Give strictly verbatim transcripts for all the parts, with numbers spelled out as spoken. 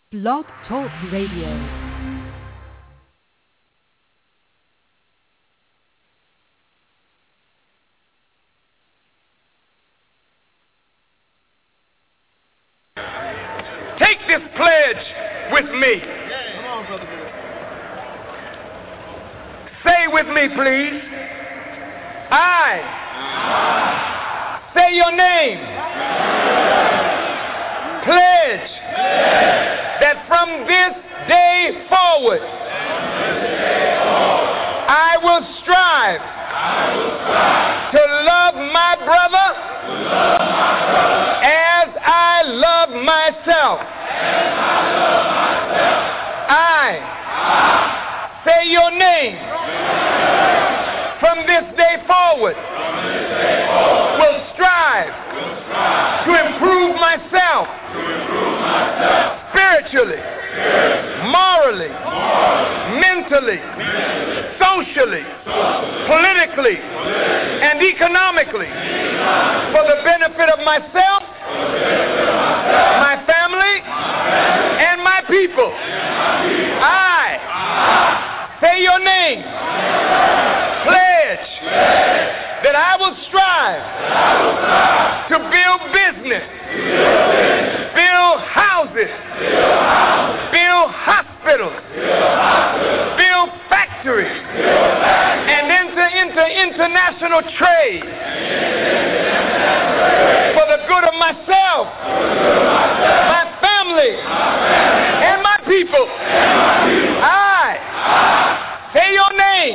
Blog Talk Radio. Take this pledge with me. Say with me, please. I, I. Say your name. Pledge, pledge that from this day forward, I will strive, I will strive to love my brother, to love my brother as I love myself. As I, love myself. I, I say your name. From this day forward, from this day forward will strive, will strive to improve myself, to improve myself spiritually, spiritually morally, morally mentally, mentally socially, socially politically, politically and economically, economically for the benefit of myself, for the benefit of myself my, family, my family, and my people. And my people. I, I say your name. Pledge, pledge that I will strive, I will strive to build business, to build, business build, houses, build houses, build hospitals, build, hospitals, build factories, build factories, and enter into international trade for the good of myself, good of myself my, family, my family, and my people. And my people. I, I say your name.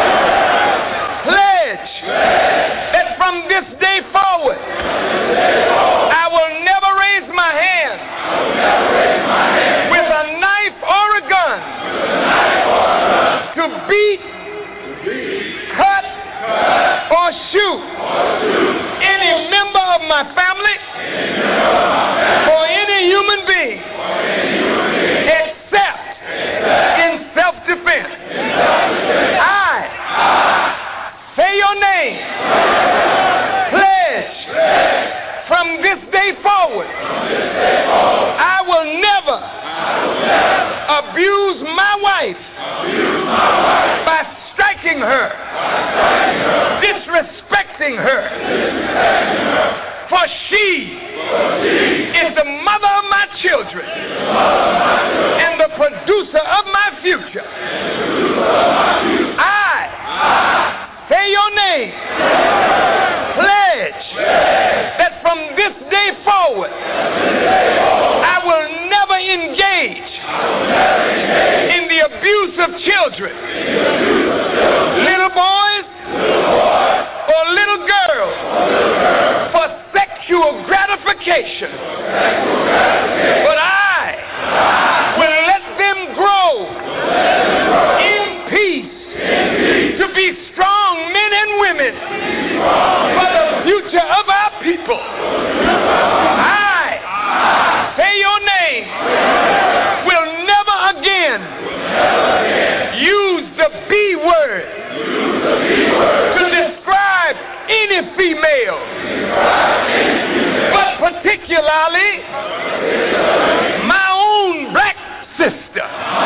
Pledge that from this day forward, I will never raise my hand with a knife or a gun to beat, cut, or shoot any member of my family or any human being except in self-defense. I say your name. Pledge. From this day forward, I will never abuse my wife by striking her, disrespecting her. For she is the mother of my children and the producer of my future. I say your name. Pledge that from this day forward, I will never engage in the abuse of children, little boys or little girls, for sexual gratification. But I will let them grow in peace to be strong men and women for the future of our people. I say your name will never again use the B word to describe any female, but particularly my own black sister.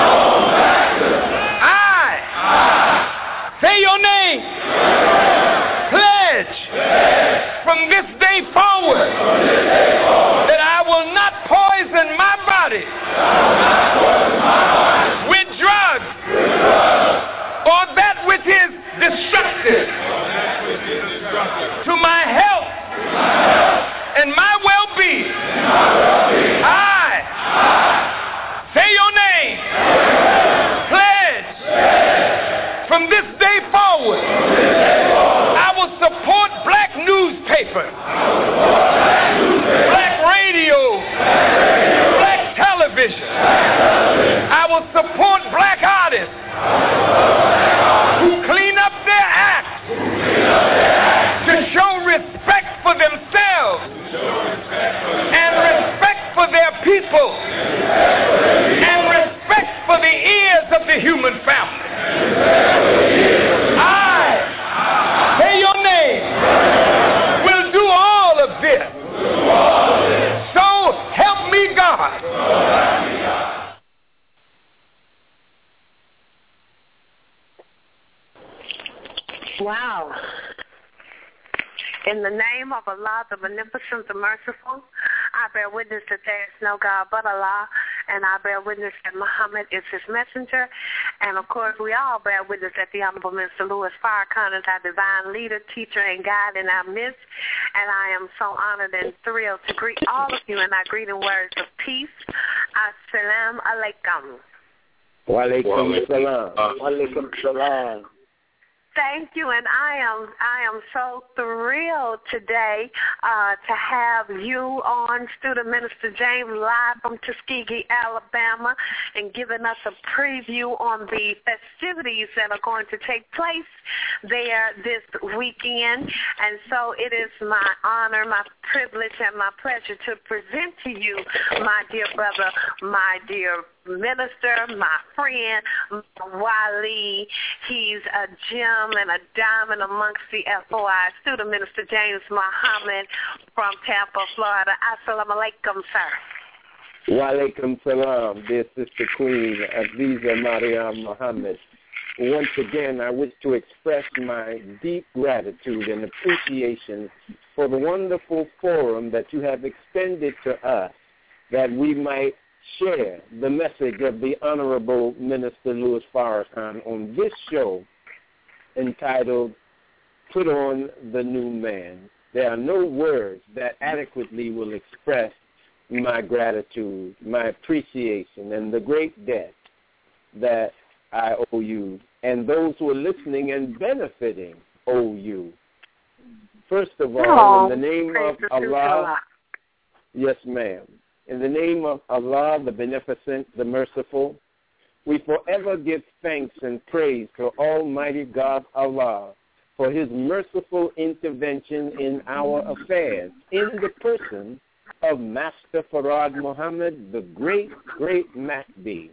Say your name. Pledge from this day forward that I will not poison my body with drugs or that which is destructive to my health and my well-being. I say your name. Pledge from this day forward, I will support black newspapers, black radio, black television. I will support black artists who clean up their acts to show respect for themselves and respect for their people and respect for the ears of the human family. I say your name will do all of this. So help me God. Wow. In the name of Allah, the Beneficent, the Merciful, I bear witness that there is no God but Allah, and I bear witness that Muhammad is his messenger. And, of course, we all bear witness that the Honorable Mister Louis Farrakhan is our divine leader, teacher, and guide in our midst. And I am so honored and thrilled to greet all of you in our greeting words of peace. Assalamu alaikum. Wa alaikum salam. Wa alaikum salam. Thank you, and I am I am so thrilled today uh, to have you on, Student Minister James, live from Tuskegee, Alabama, and giving us a preview on the festivities that are going to take place there this weekend. And so it is my honor, my privilege, and my pleasure to present to you, my dear brother, my dear minister, my friend, Wali. He's a gem and a diamond amongst the F O I, Student Minister James Muhammad from Tampa, Florida. Assalamu alaikum, sir. Wa alaikum salam, dear Sister Queen Aziza Mariam Muhammad. Once again, I wish to express my deep gratitude and appreciation for the wonderful forum that you have extended to us, that we might share the message of the Honorable Minister Louis Farrakhan on this show entitled Put On the New Man. There are no words that adequately will express my gratitude, my appreciation, and the great debt that I owe you, and those who are listening and benefiting owe you. First of all, oh, in the name of Allah, yes, ma'am. In the name of Allah, the Beneficent, the Merciful, we forever give thanks and praise to Almighty God Allah for his merciful intervention in our affairs, in the person of Master Farad Muhammad, the great, great Mahdi,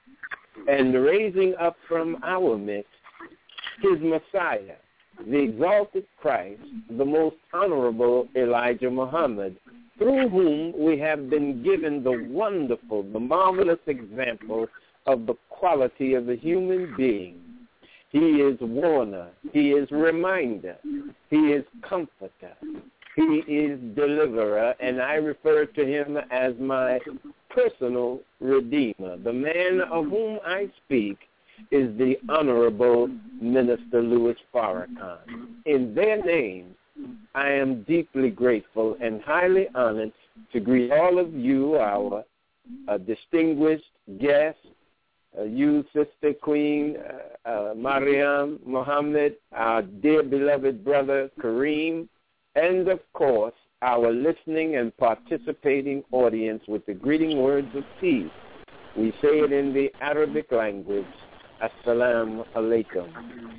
and raising up from our midst his Messiah, the exalted Christ, the most honorable Elijah Muhammad, through whom we have been given the wonderful, the marvelous example of the quality of a human being. He is warner, he is reminder, he is comforter, he is deliverer, and I refer to him as my personal redeemer. The man of whom I speak is the Honorable Minister Louis Farrakhan. In their names, I am deeply grateful and highly honored to greet all of you, our uh, distinguished guests, uh, you, Sister Queen uh, uh, Mariam Muhammad, our dear beloved brother Kareem, and of course, our listening and participating audience with the greeting words of peace. We say it in the Arabic language, Assalamu alaikum.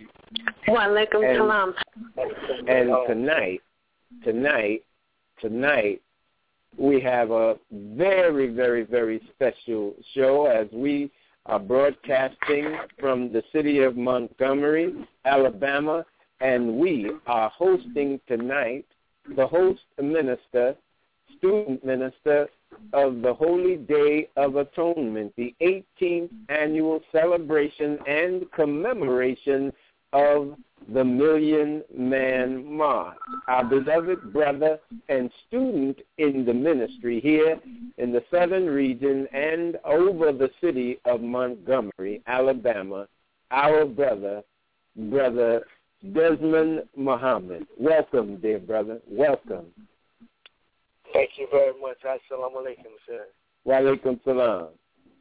Wa alaikum salam. And tonight, tonight, tonight, we have a very, very, very special show as we are broadcasting from the city of Montgomery, Alabama, and we are hosting tonight the host minister, student minister of the Holy Day of Atonement, the eighteenth annual celebration and commemoration of the Million Man March. Our beloved brother and student in the ministry here in the southern region and over the city of Montgomery, Alabama, our brother, Brother Desmond Muhammad. Welcome, dear brother. Welcome. Thank you very much. Assalamu alaikum, sir. Wa alaikum salam.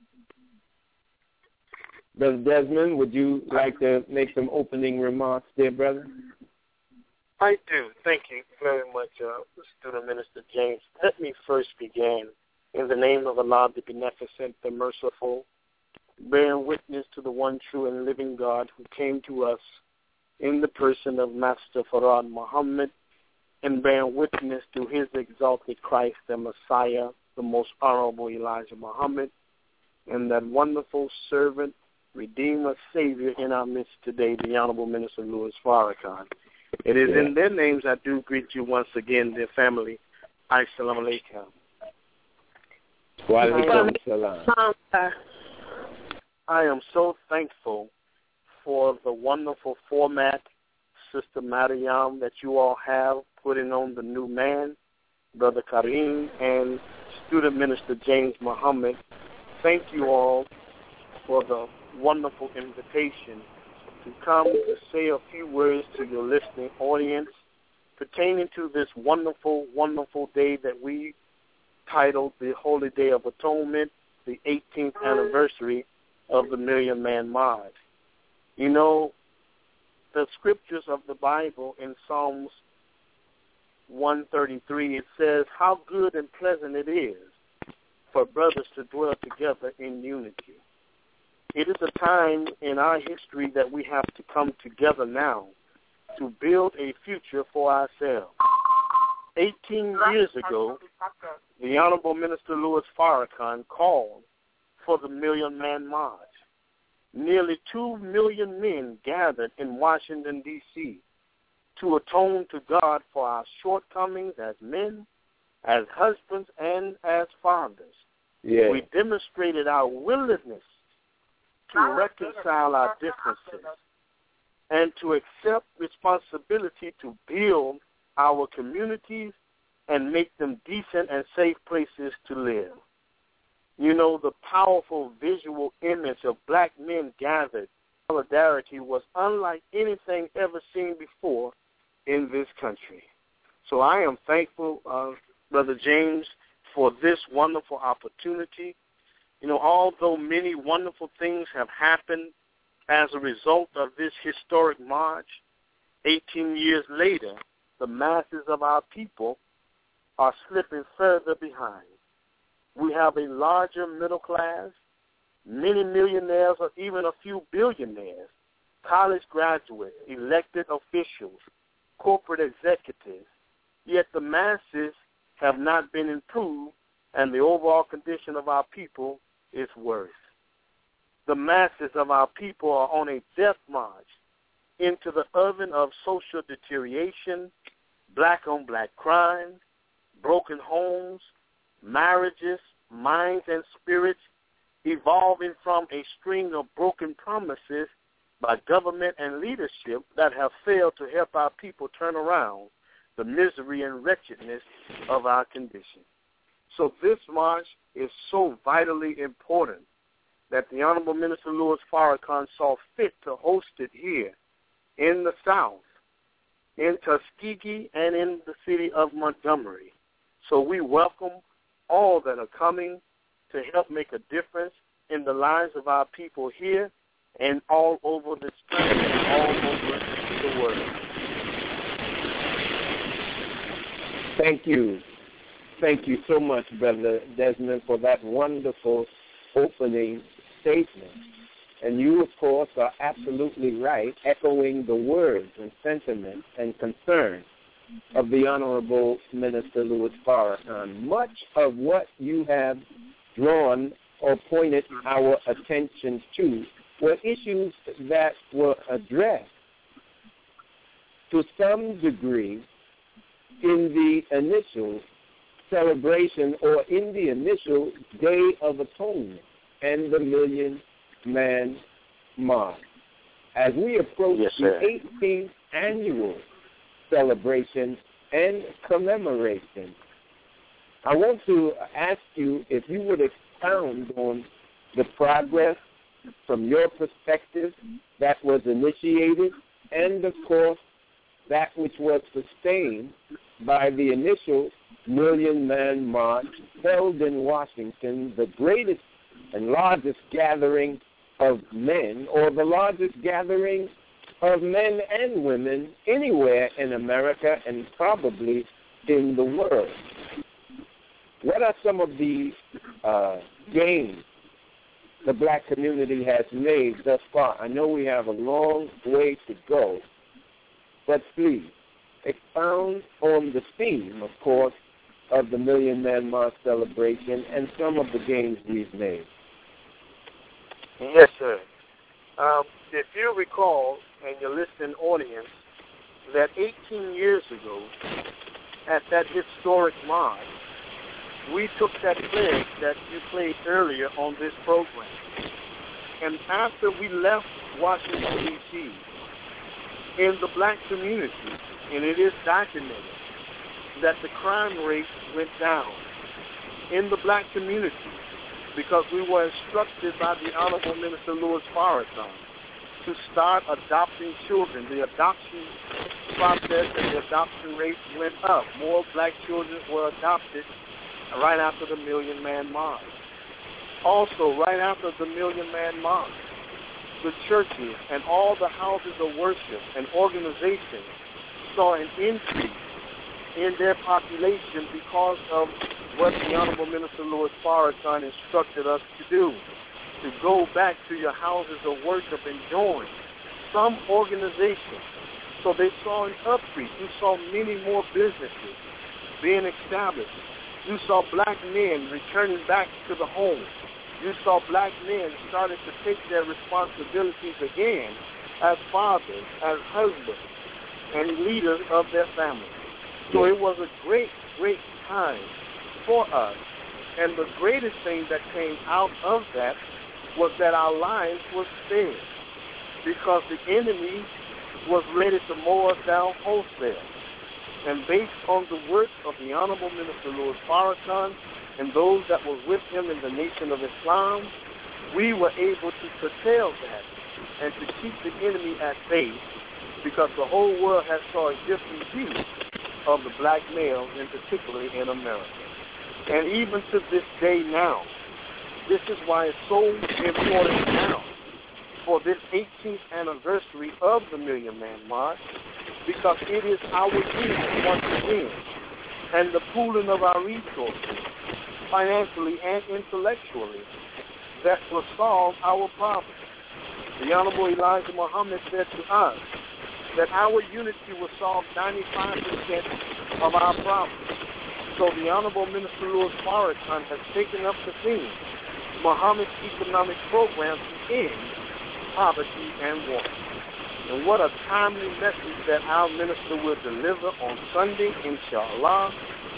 Brother Desmond, would you like to make some opening remarks, dear brother? I do. Thank you very much, uh, Student Minister James. Let me first begin in the name of Allah, the Beneficent, the Merciful, bearing witness to the one true and living God who came to us in the person of Master Farad Muhammad, and bearing witness to his exalted Christ, the Messiah, the most honorable Elijah Muhammad, and that wonderful servant, Redeemer, Savior in our midst today, the Honorable Minister Louis Farrakhan. It is yeah. in their names I do greet you once again, dear family. Assalamu alaikum. Wa alaikum salam. I am so thankful for the wonderful format, Sister Mariam, that you all have putting on the new man, Brother Kareem, and Student Minister James Muhammad. Thank you all for the wonderful invitation to come to say a few words to your listening audience pertaining to this wonderful, wonderful day that we titled the Holy Day of Atonement, the eighteenth anniversary of the Million Man March. You know, the scriptures of the Bible in Psalms one thirty-three, it says, how good and pleasant it is for brothers to dwell together in unity. It is a time in our history that we have to come together now to build a future for ourselves. Eighteen years ago, the Honorable Minister Louis Farrakhan called for the Million Man March. Nearly two million men gathered in Washington, D C to atone to God for our shortcomings as men, as husbands, and as fathers. Yeah. We demonstrated our willingness to reconcile our differences and to accept responsibility to build our communities and make them decent and safe places to live. You know, the powerful visual image of black men gathered in solidarity was unlike anything ever seen before in this country. So I am thankful, uh, Brother James, for this wonderful opportunity. You know, although many wonderful things have happened as a result of this historic march, eighteen years later, the masses of our people are slipping further behind. We have a larger middle class, many millionaires or even a few billionaires, college graduates, elected officials, corporate executives, yet the masses have not been improved and the overall condition of our people is worse. The masses of our people are on a death march into the oven of social deterioration, black-on-black crime, broken homes, marriages, minds, and spirits, evolving from a string of broken promises by government and leadership that have failed to help our people turn around the misery and wretchedness of our condition. So this march is so vitally important that the Honorable Minister Louis Farrakhan saw fit to host it here in the South, in Tuskegee, and in the city of Montgomery. So we welcome all that are coming to help make a difference in the lives of our people here and all over this country and all over the world. Thank you. Thank you so much, Brother Desmond, for that wonderful opening statement. And you, of course, are absolutely right, echoing the words and sentiments and concerns of the Honorable Minister Louis Farrakhan. Much of what you have drawn or pointed our attention to were issues that were addressed to some degree in the initial celebration or in the initial Day of Atonement and the Million Man March. As we approach yes, the eighteenth annual celebration and commemoration, I want to ask you if you would expound on the progress from your perspective that was initiated and, of course, that which was sustained by the initial Million Man March held in Washington, the greatest and largest gathering of men, or the largest gathering of men and women anywhere in America and probably in the world. What are some of the uh, gains the black community has made thus far? I know we have a long way to go, but please expound on the theme, of course, of the Million Man March celebration and some of the gains we've made. Yes, sir. Um, if you recall, and your listening audience, that eighteen years ago, at that historic march, we took that pledge that you played earlier on this program. And after we left Washington, D C, in the black community, and it is documented, that the crime rate went down in the black community because we were instructed by the Honorable Minister Louis Farrakhan to start adopting children. The adoption process and the adoption rate went up. More black children were adopted right after the Million Man March. Also, right after the Million Man March, the churches and all the houses of worship and organizations saw an increase in their population because of what the Honorable Minister Louis Farrakhan instructed us to do, to go back to your houses of worship and join some organization. So they saw an increase. You saw many more businesses being established. You saw black men returning back to the home. You saw black men starting to take their responsibilities again as fathers, as husbands, and leaders of their families. So it was a great, great time for us. And the greatest thing that came out of that was that our lives were spared because the enemy was ready to mow us down wholesale. And based on the work of the Honorable Minister Louis Farrakhan and those that were with him in the Nation of Islam, we were able to curtail that and to keep the enemy at bay because the whole world has saw a different view of the black male, and particularly in America. And even to this day now, this is why it's so important now for this eighteenth anniversary of the Million Man March, because it is our duty once again, and the pooling of our resources, financially and intellectually, that will solve our problems. The Honorable Elijah Muhammad said to us that our unity will solve ninety-five percent of our problems. So the Honorable Minister Louis Farrakhan has taken up the theme, Muhammad's economic program to end poverty and want. And what a timely message that our minister will deliver on Sunday, inshallah,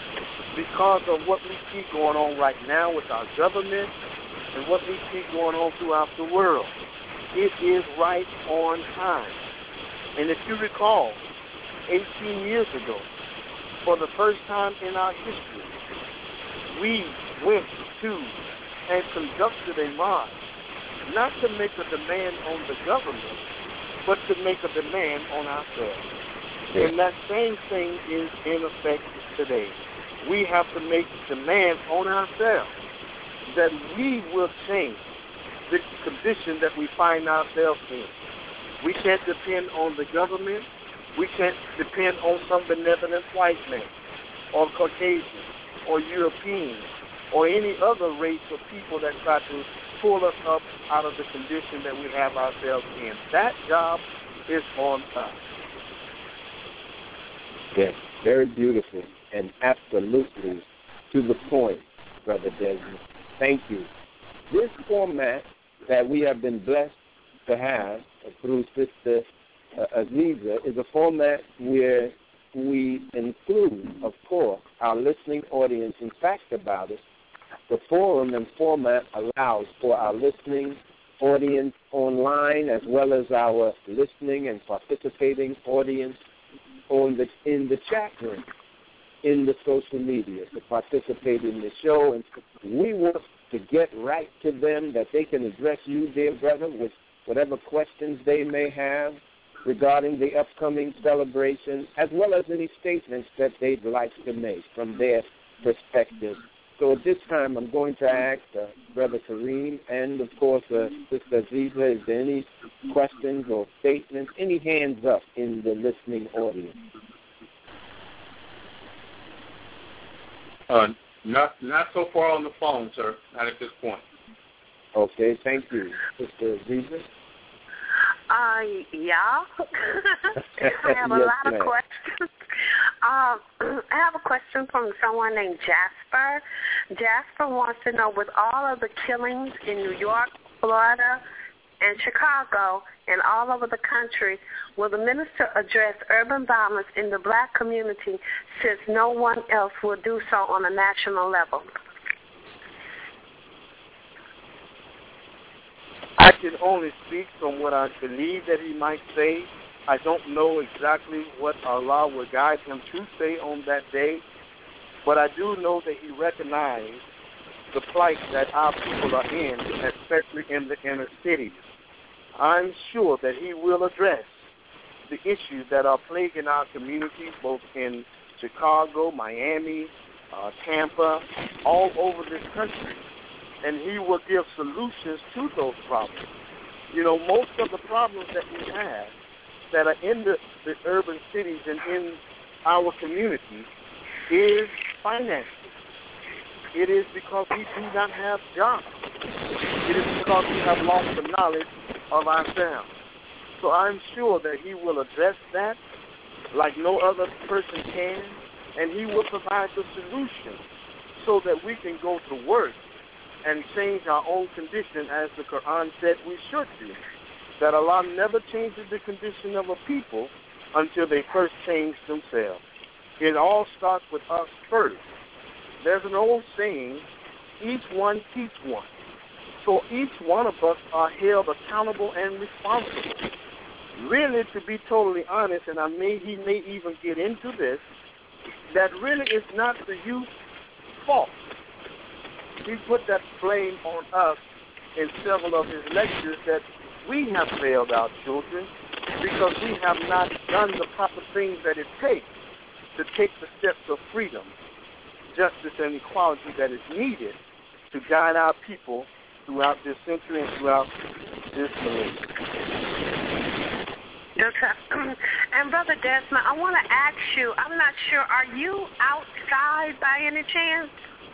because of what we see going on right now with our government and what we see going on throughout the world. It is right on time. And if you recall, eighteen years ago, for the first time in our history, we went to and conducted a march, not to make a demand on the government, but to make a demand on ourselves. And that same thing is in effect today. We have to make demands on ourselves that we will change the condition that we find ourselves in. We can't depend on the government. We can't depend on some benevolent white man or Caucasian or European or any other race of people that try to pull us up out of the condition that we have ourselves in. That job is on us. Yes, very beautiful and absolutely to the point, Brother Desmond. Thank you. This format that we have been blessed to have through Sister uh, Aziza is a format where we include, of course, our listening audience. In fact about it, the forum and format allows for our listening audience online as well as our listening and participating audience on the, in the chat room, in the social media, to participate in the show. And we want to get right to them, that they can address you, dear brother, with whatever questions they may have regarding the upcoming celebration, as well as any statements that they'd like to make from their perspective. So at this time, I'm going to ask uh, Brother Kareem and, of course, uh, Sister Aziza, is there any questions or statements, any hands up in the listening audience? Uh, not not so far on the phone, sir. Not at this point. Okay, thank you. Sister Aziza? Uh, yeah. I have a Yes, lot ma'am. of questions. Um, I have a question from someone named Jasper. Jasper wants to know, with all of the killings in New York, Florida, and Chicago, and all over the country, will the minister address urban violence in the black community, since no one else will do so on a national level? I can only speak from what I believe that he might say. I don't know exactly what Allah will guide him to say on that day, but I do know that he recognized the plight that our people are in, especially in the inner cities. I'm sure that he will address the issues that are plaguing our communities, both in Chicago, Miami, uh, Tampa, all over this country. And he will give solutions to those problems. You know, most of the problems that we have that are in the, the urban cities and in our communities is finances. It is because we do not have jobs. It is because we have lost the knowledge of ourselves. So I'm sure that he will address that like no other person can, and he will provide the solution so that we can go to work and change our own condition as the Quran said we should do. That Allah never changes the condition of a people until they first change themselves. It all starts with us first. There's an old saying, each one teach one. So each one of us are held accountable and responsible. Really, to be totally honest, and I may he may even get into this, that really is not the youth's fault. He put that blame on us in several of his lectures that we have failed our children because we have not done the proper things that it takes to take the steps of freedom, justice, and equality that is needed to guide our people throughout this century and throughout this millennium. Okay. And Brother Desmond, I want to ask you, I'm not sure, are you outside by any chance?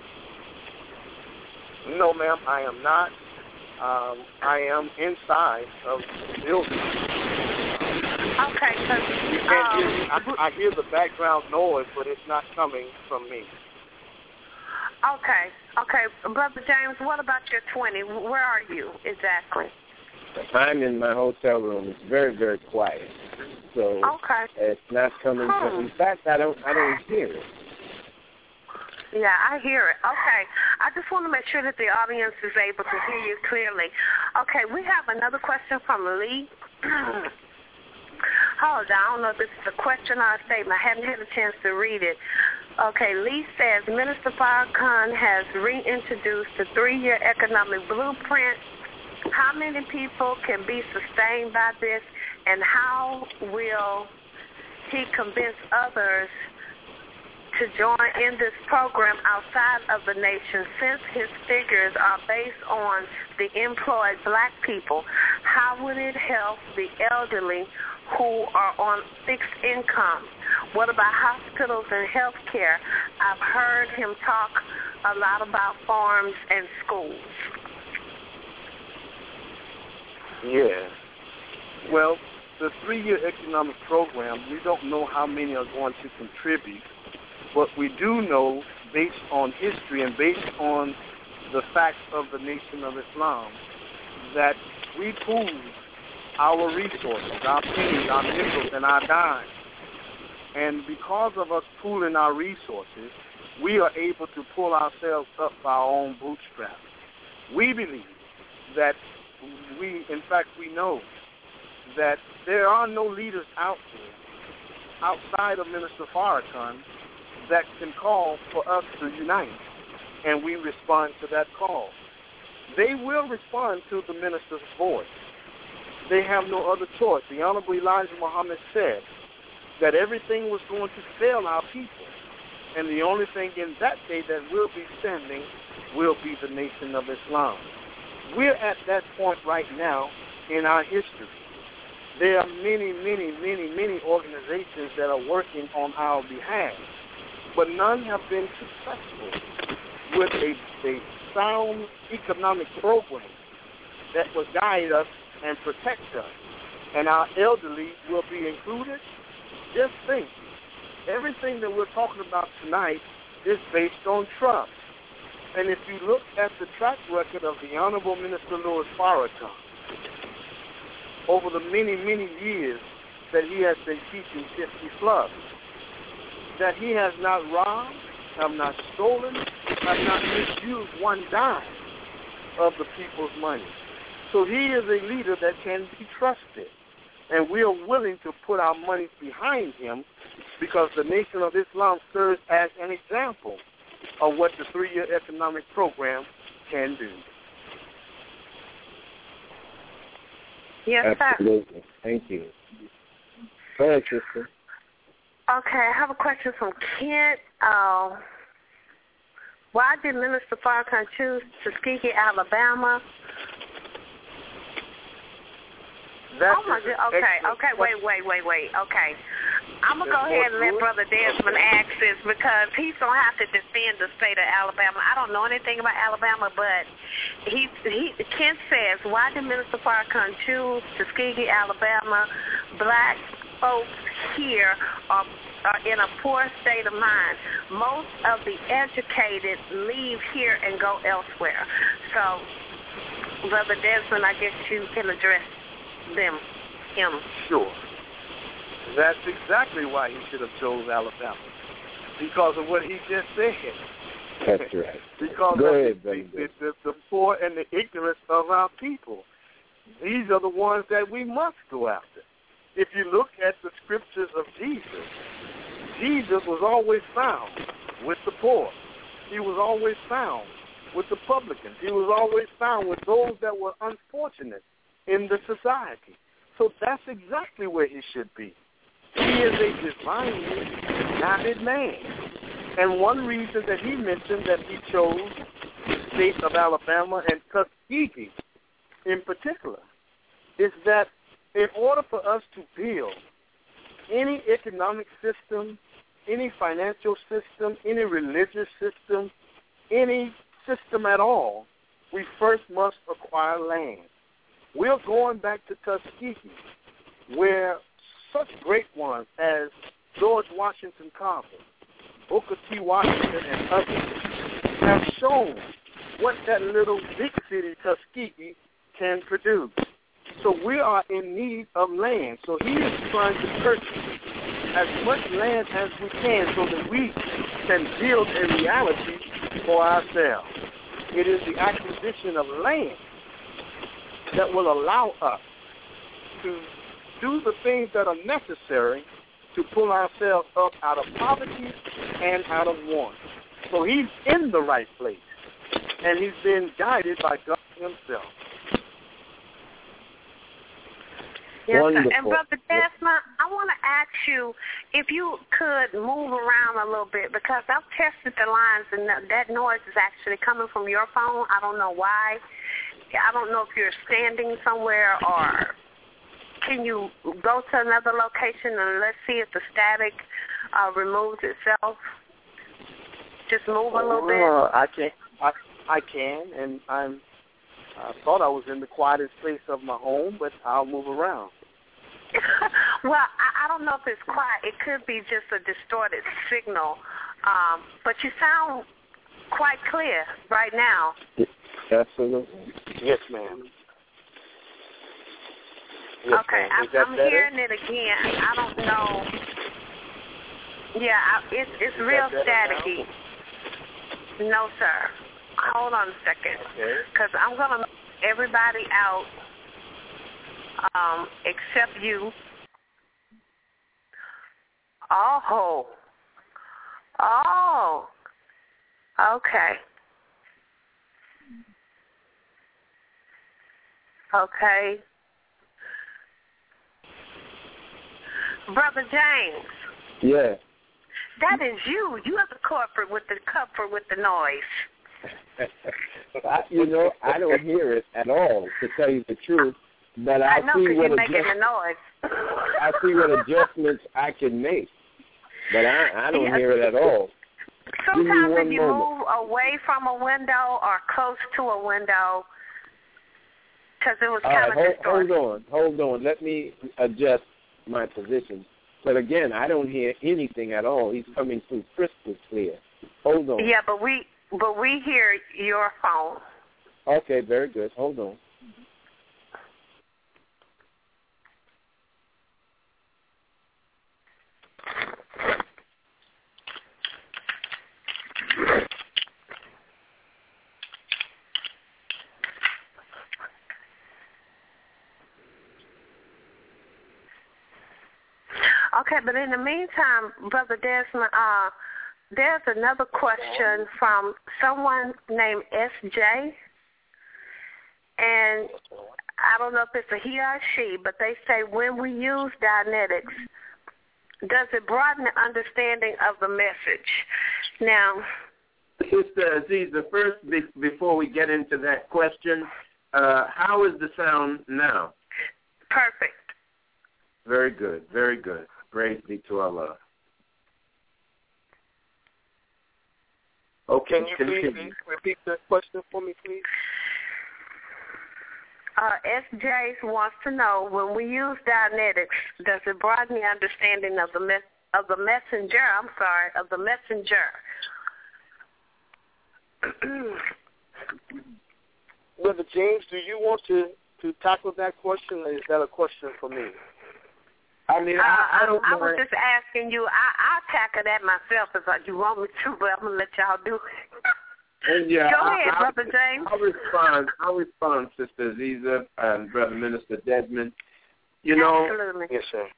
No, ma'am, I am not. Um, I am inside of the building. Okay, because you can't um, hear, I, I hear the background noise, but it's not coming from me. Okay, okay. Brother James, what about your twenty? Where are you exactly? I'm in my hotel room. It's very, very quiet. So okay. It's not coming hmm. from, in fact, I don't, I don't hear it. Yeah, I hear it. Okay. I just want to make sure that the audience is able to hear you clearly. Okay, we have another question from Lee. Hold on, I don't know if this is a question or a statement. I haven't had a chance to read it. Okay, Lee says, Minister Farrakhan has reintroduced the three-year economic blueprint. How many people can be sustained by this, and how will he convince others to join in this program outside of the nation, since his figures are based on the employed black people? How would it help the elderly who are on fixed income? What about hospitals and health care? I've heard him talk a lot about farms and schools. Yeah. Well, the three-year economic program, we don't know how many are going to contribute, but we do know, based on history and based on the facts of the Nation of Islam, that we pool our resources, our pennies, our nickels, and our dimes. And because of us pooling our resources, we are able to pull ourselves up by our own bootstraps. We believe that we, in fact, we know that there are no leaders out there outside of Minister Farrakhan that can call for us to unite, and we respond to that call. They will respond to the minister's voice. They have no other choice. The Honorable Elijah Muhammad said that everything was going to fail our people, and the only thing in that day that will be standing will be the Nation of Islam. We're at that point right now in our history. There are many, many, many, many organizations that are working on our behalf, but none have been successful with a, a sound economic program that will guide us and protect us. And our elderly will be included. Just think, everything that we're talking about tonight is based on trust. And if you look at the track record of the Honorable Minister Louis Farrakhan over the many, many years that he has been teaching fifty plus, that he has not robbed, have not stolen, have not misused one dime of the people's money. So he is a leader that can be trusted. And we are willing to put our money behind him because the Nation of Islam serves as an example of what the three-year economic program can do. Yes, Absolutely. sir. Thank you. Go ahead, sister. Okay, I have a question from Kent. Uh, why did Minister Farrakhan choose Tuskegee, Alabama? That oh, my God. Okay, okay, wait, wait, wait, wait. Okay. I'm going to go ahead and let Brother Desmond ask this because he's going to have to defend the state of Alabama. I don't know anything about Alabama, but he, he Kent says, why did Minister Farrakhan choose Tuskegee, Alabama? Black folks here are, are in a poor state of mind. Most of the educated leave here and go elsewhere. So, Brother Desmond, I guess you can address them, him. Sure. That's exactly why he should have chose Alabama, because of what he just said. That's right. because Go of ahead, the, the, the, the poor and the ignorance of our people. These are the ones that we must go after. If you look at the scriptures of Jesus, Jesus was always found with the poor. He was always found with the publicans. He was always found with those that were unfortunate in the society. So that's exactly where he should be. He is a divinely guided man. And one reason that he mentioned that he chose the state of Alabama and Tuskegee in particular is that in order for us to build any economic system, any financial system, any religious system, any system at all, we first must acquire land. We're going back to Tuskegee, where such great ones as George Washington Carver, Booker T. Washington, and others have shown what that little big city, Tuskegee, can produce. So we are in need of land. So he is trying to purchase as much land as we can so that we can build a reality for ourselves. It is the acquisition of land that will allow us to do the things that are necessary to pull ourselves up out of poverty and out of want. So he's in the right place, and he's been guided by God himself. Yes, sir. And Brother Desmond, I want to ask you if you could move around a little bit because I've tested the lines and that noise is actually coming from your phone. I don't know why. I don't know if you're standing somewhere or can you go to another location and let's see if the static uh, removes itself. Just move a little bit. Uh, I can, I, I can, and I'm. I thought I was in the quietest place of my home, but I'll move around. Well, I, I don't know if it's quiet. It could be just a distorted signal, um, but you sound quite clear right now. Absolutely. Yes, ma'am. Yes, okay, ma'am. I'm, I'm hearing it again. I don't know. Yeah, I, it's it's Is real staticky. Now? No, sir. Hold on a second, because okay. I'm going to move everybody out um, except you. Oh. Oh. Okay. Okay. Brother James. Yeah. That is you. You are the corporate with the culprit with the noise. I, you know, I don't hear it at all, to tell you the truth. But I, I know see because what you're making adjust- the noise. I see what adjustments I can make, but I, I don't yeah. hear it at all. Sometimes if you moment. move away from a window or close to a window, because it was All kind right, of hold, distorted. hold on, hold on. Let me adjust my position. But again, I don't hear anything at all. He's coming through crystal clear. Hold on. Yeah, but we but we hear your phone. Okay, very good. Hold on. Okay, but in the meantime, Brother Desmond, uh, there's another question from someone named S J, and I don't know if it's a he or she, but they say when we use Dianetics, does it broaden the understanding of the message? Now, Sister Aziza, first, be, before we get into that question, uh, how is the sound now? Perfect. Very good, very good. Praise be to Allah. Okay, can you please repeat that question for me, please? Uh, S J wants to know, when we use Dianetics, does it broaden the understanding of the me- of the messenger? I'm sorry, of the messenger. Brother James, do you want to, to tackle that question, or is that a question for me? I mean, I, I don't I, I know. was just asking you. I, I'll tackle that myself if you want me to, but I'm going to let y'all do it. And yeah, Go I, ahead, I, Brother James. I'll respond. I'll respond, Sister Aziza and Brother Minister Desmond. You know, Absolutely. Yes, sir.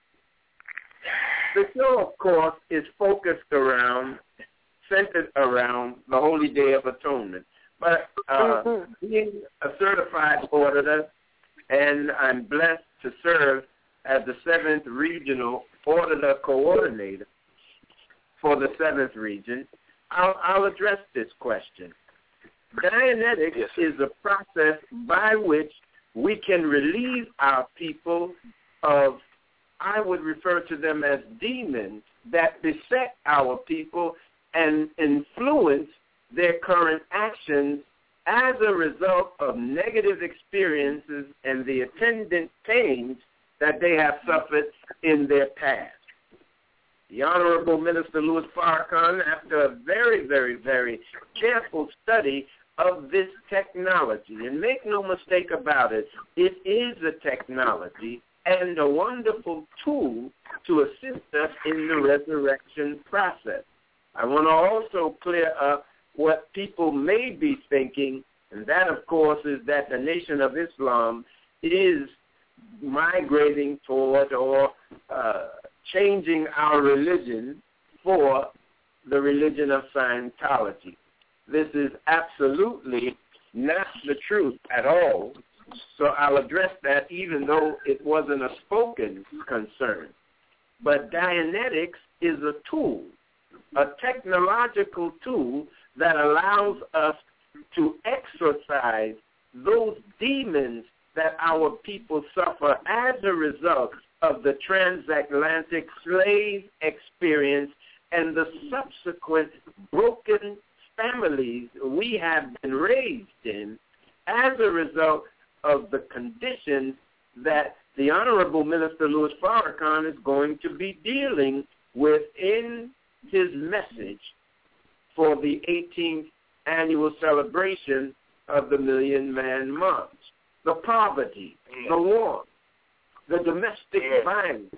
the show, of course, is focused around, centered around the Holy Day of Atonement. But uh, mm-hmm. being a certified auditor, and I'm blessed to serve as the seventh Regional Auditor Coordinator for the seventh Region, I'll, I'll address this question. Dianetics yes, is a process by which we can relieve our people of, I would refer to them as demons, that beset our people and influence their current actions as a result of negative experiences and the attendant pains that they have suffered in their past. The Honorable Minister Louis Farrakhan, after a very, very, very careful study of this technology, and make no mistake about it, it is a technology and a wonderful tool to assist us in the resurrection process. I want to also clear up what people may be thinking, and that, of course, is that the Nation of Islam is migrating toward or uh, changing our religion for the religion of Scientology. This is absolutely not the truth at all, so I'll address that even though it wasn't a spoken concern. But Dianetics is a tool, a technological tool that allows us to exorcise those demons that our people suffer as a result of the transatlantic slave experience and the subsequent broken families we have been raised in as a result of the conditions that the Honorable Minister Louis Farrakhan is going to be dealing with in his message for the eighteenth annual celebration of the Million Man March. The poverty, yeah. the war, the domestic yeah. violence,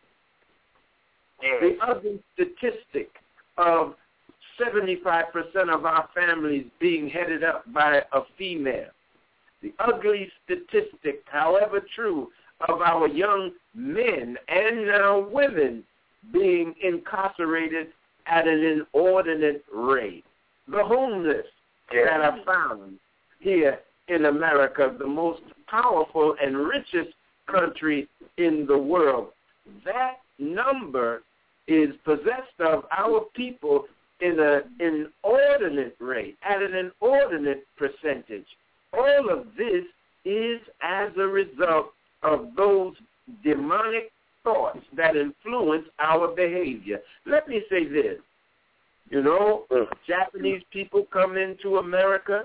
yeah. the ugly statistic of seventy-five percent of our families being headed up by a female, the ugly statistic, however true, of our young men and now women being incarcerated at an inordinate rate, the homeless yeah. that are found here in America, the most powerful and richest country in the world. That number is possessed of our people in an inordinate rate, at an inordinate percentage. All of this is as a result of those demonic thoughts that influence our behavior. Let me say this. You know, Japanese people come into America,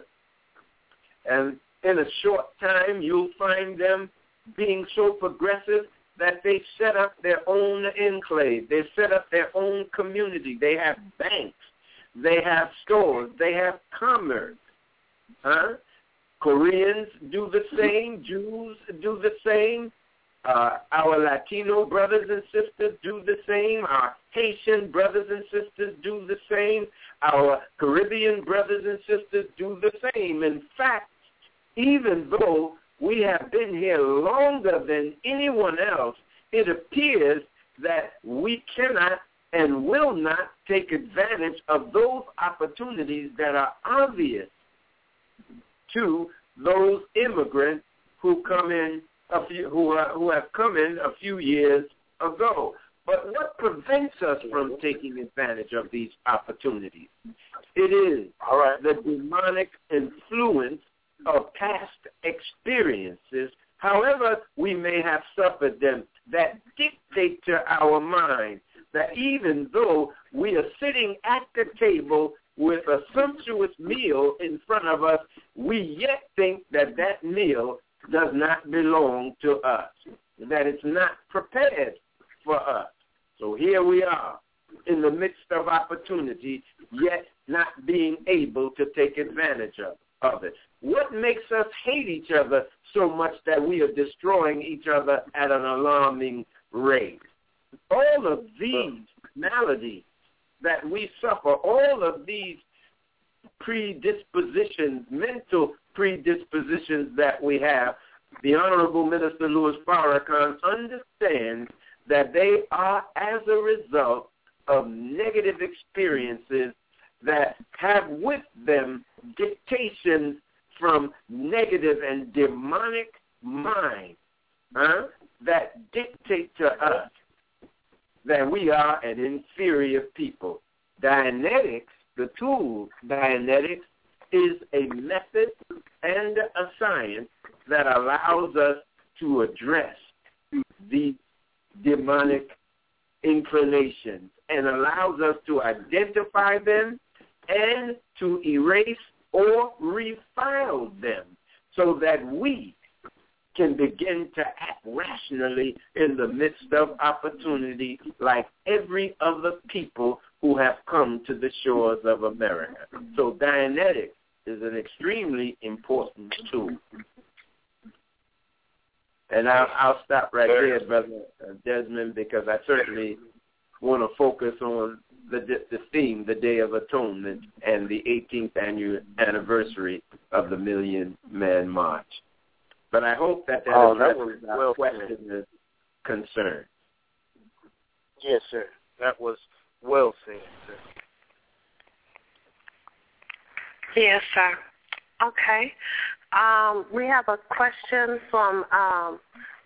and in a short time you'll find them being so progressive that they set up their own enclave. They set up their own community. They have banks. They have stores. They have commerce. Huh? Koreans do the same. Jews do the same. Uh, our Latino brothers and sisters do the same. Our Haitian brothers and sisters do the same. Our Caribbean brothers and sisters do the same. In fact, even though we have been here longer than anyone else, it appears that we cannot and will not take advantage of those opportunities that are obvious to those immigrants who come in a few, who are, who have come in a few years ago. But what prevents us from taking advantage of these opportunities? It is All right. the demonic influence of past experiences, however we may have suffered them, that dictate to our mind that even though we are sitting at the table with a sumptuous meal in front of us, we yet think that that meal does not belong to us, that it's not prepared for us. So here we are in the midst of opportunity, yet not being able to take advantage of, of it. What makes us hate each other so much that we are destroying each other at an alarming rate? All of these maladies that we suffer, all of these predispositions, mental predispositions that we have, the Honorable Minister Louis Farrakhan understands that they are as a result of negative experiences that have with them dictations from negative and demonic minds, huh, that dictate to us that we are an inferior people. Dianetics, the tool Dianetics, is a method and a science that allows us to address the demonic inclinations and allows us to identify them and to erase or refile them so that we can begin to act rationally in the midst of opportunity like every other people who have come to the shores of America. So Dianetics is an extremely important tool. And I'll, I'll stop right there, Brother Desmond, because I certainly want to focus on the, the theme, the Day of Atonement, and the eighteenth annual anniversary of the Million Man March. But I hope that that oh, addresses that our well question and concern. Yes, sir. That was well said, sir. Yes, sir. Okay. Um, we have a question from um,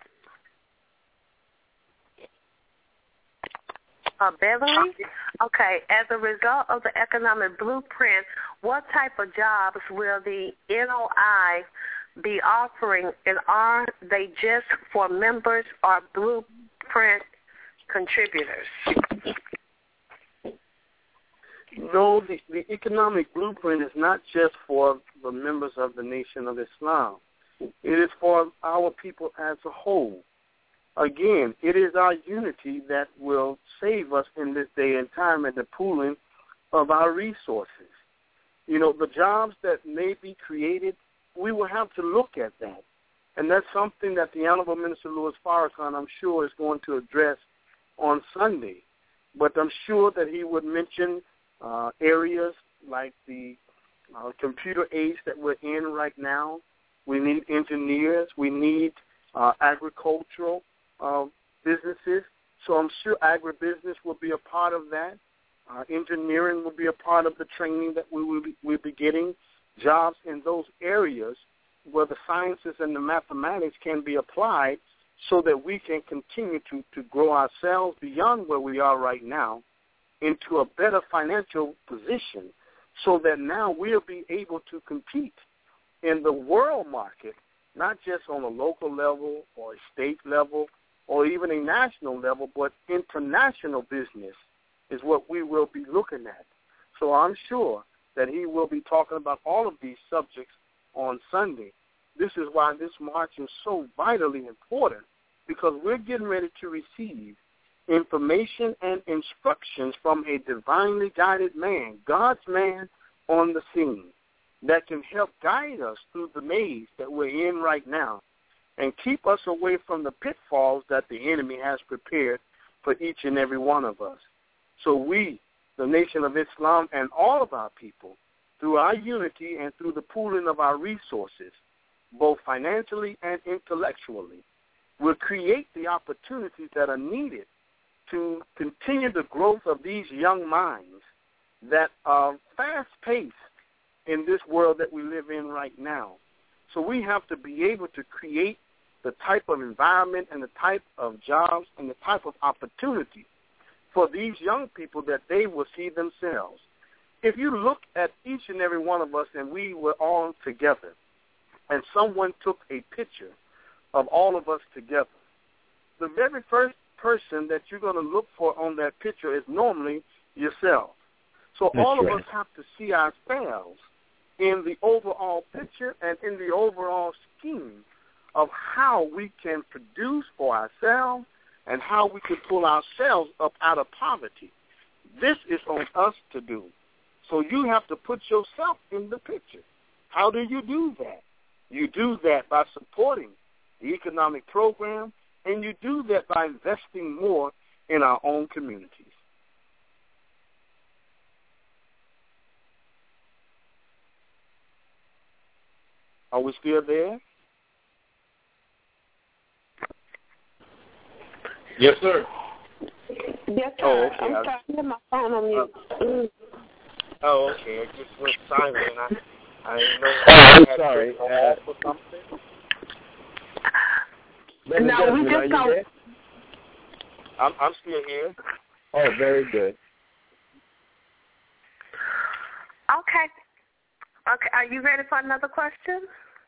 uh, Beverly. Okay. As a result of the economic blueprint, what type of jobs will the N O I be offering, and are they just for members or blueprint contributors? No, the, the economic blueprint is not just for the members of the Nation of Islam. It is for our people as a whole. Again, it is our unity that will save us in this day and time and the pooling of our resources. You know, the jobs that may be created, we will have to look at that. And that's something that the Honorable Minister Louis Farrakhan, I'm sure, is going to address on Sunday. But I'm sure that he would mention uh, areas like the uh, computer age that we're in right now. We need engineers. We need uh, agricultural uh, businesses. So I'm sure agribusiness will be a part of that. Uh, engineering will be a part of the training that we will be, we'll be getting. Jobs in those areas where the sciences and the mathematics can be applied so that we can continue to, to grow ourselves beyond where we are right now into a better financial position so that now we'll be able to compete in the world market, not just on a local level or a state level or even a national level, but international business is what we will be looking at. So I'm sure that he will be talking about all of these subjects on Sunday. This is why this march is so vitally important, because we're getting ready to receive information and instructions from a divinely guided man, God's man on the scene, that can help guide us through the maze that we're in right now and keep us away from the pitfalls that the enemy has prepared for each and every one of us. So we, the Nation of Islam, and all of our people, through our unity and through the pooling of our resources, both financially and intellectually, will create the opportunities that are needed to continue the growth of these young minds that are fast-paced in this world that we live in right now. So we have to be able to create the type of environment and the type of jobs and the type of opportunity for these young people that they will see themselves. If you look at each and every one of us and we were all together and someone took a picture of all of us together, the very first person that you're going to look for on that picture is normally yourself. So That's all right. of us have to see ourselves in the overall picture and in the overall scheme of how we can produce for ourselves and how we can pull ourselves up out of poverty. This is on us to do. So you have to put yourself in the picture. How do you do that? You do that by supporting the economic program, and you do that by investing more in our own communities. Are we still there? Yes, sir. Yes, sir. Oh, okay. I'm I- trying to get my phone on mute. Mm. Oh, okay. It just went silent. I, I didn't know. Oh, I'm I had sorry. to go Uh, off or something. Brother No, we Desmond, just are you don't- there? I'm, I'm still here. Oh, very good. Okay. Okay. Are you ready for another question,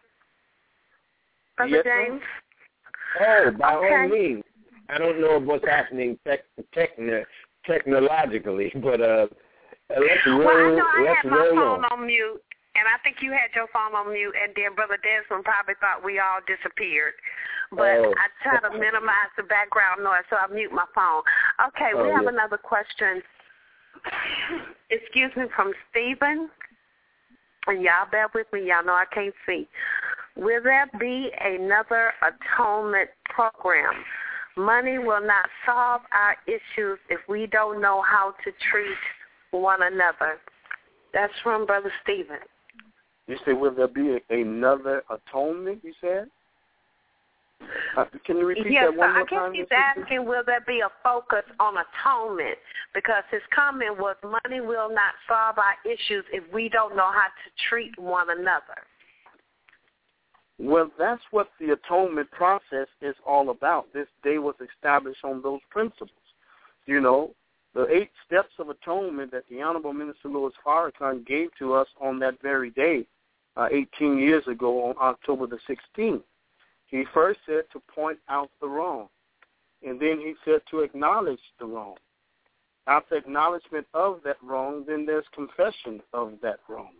Brother Yes, ma'am. James? Oh, by Okay. all means. I don't know what's happening tech, techno, technologically, but uh, let's roll, Well, I know I let's had my roll phone on. on mute, and I think you had your phone on mute, and then Brother Desmond probably thought we all disappeared. But Oh. I try to minimize the background noise, so I mute my phone. Okay, we Oh, have yes. another question. Excuse me, from Stephen. And y'all bear with me. Y'all know I can't see. Will there be another atonement program? Money will not solve our issues if we don't know how to treat one another. That's from Brother Stephen. You say, will there be a, another atonement, you said? Uh, can you repeat Yes, that one sir. more I guess time? he's Mister asking, will there be a focus on atonement? Because his comment was, money will not solve our issues if we don't know how to treat one another. Well, that's what the atonement process is all about. This day was established on those principles. You know, the eight steps of atonement that the Honorable Minister Louis Farrakhan gave to us on that very day, uh, eighteen years ago on October the sixteenth. He first said to point out the wrong, and then he said to acknowledge the wrong. After acknowledgement of that wrong, then there's confession of that wrong.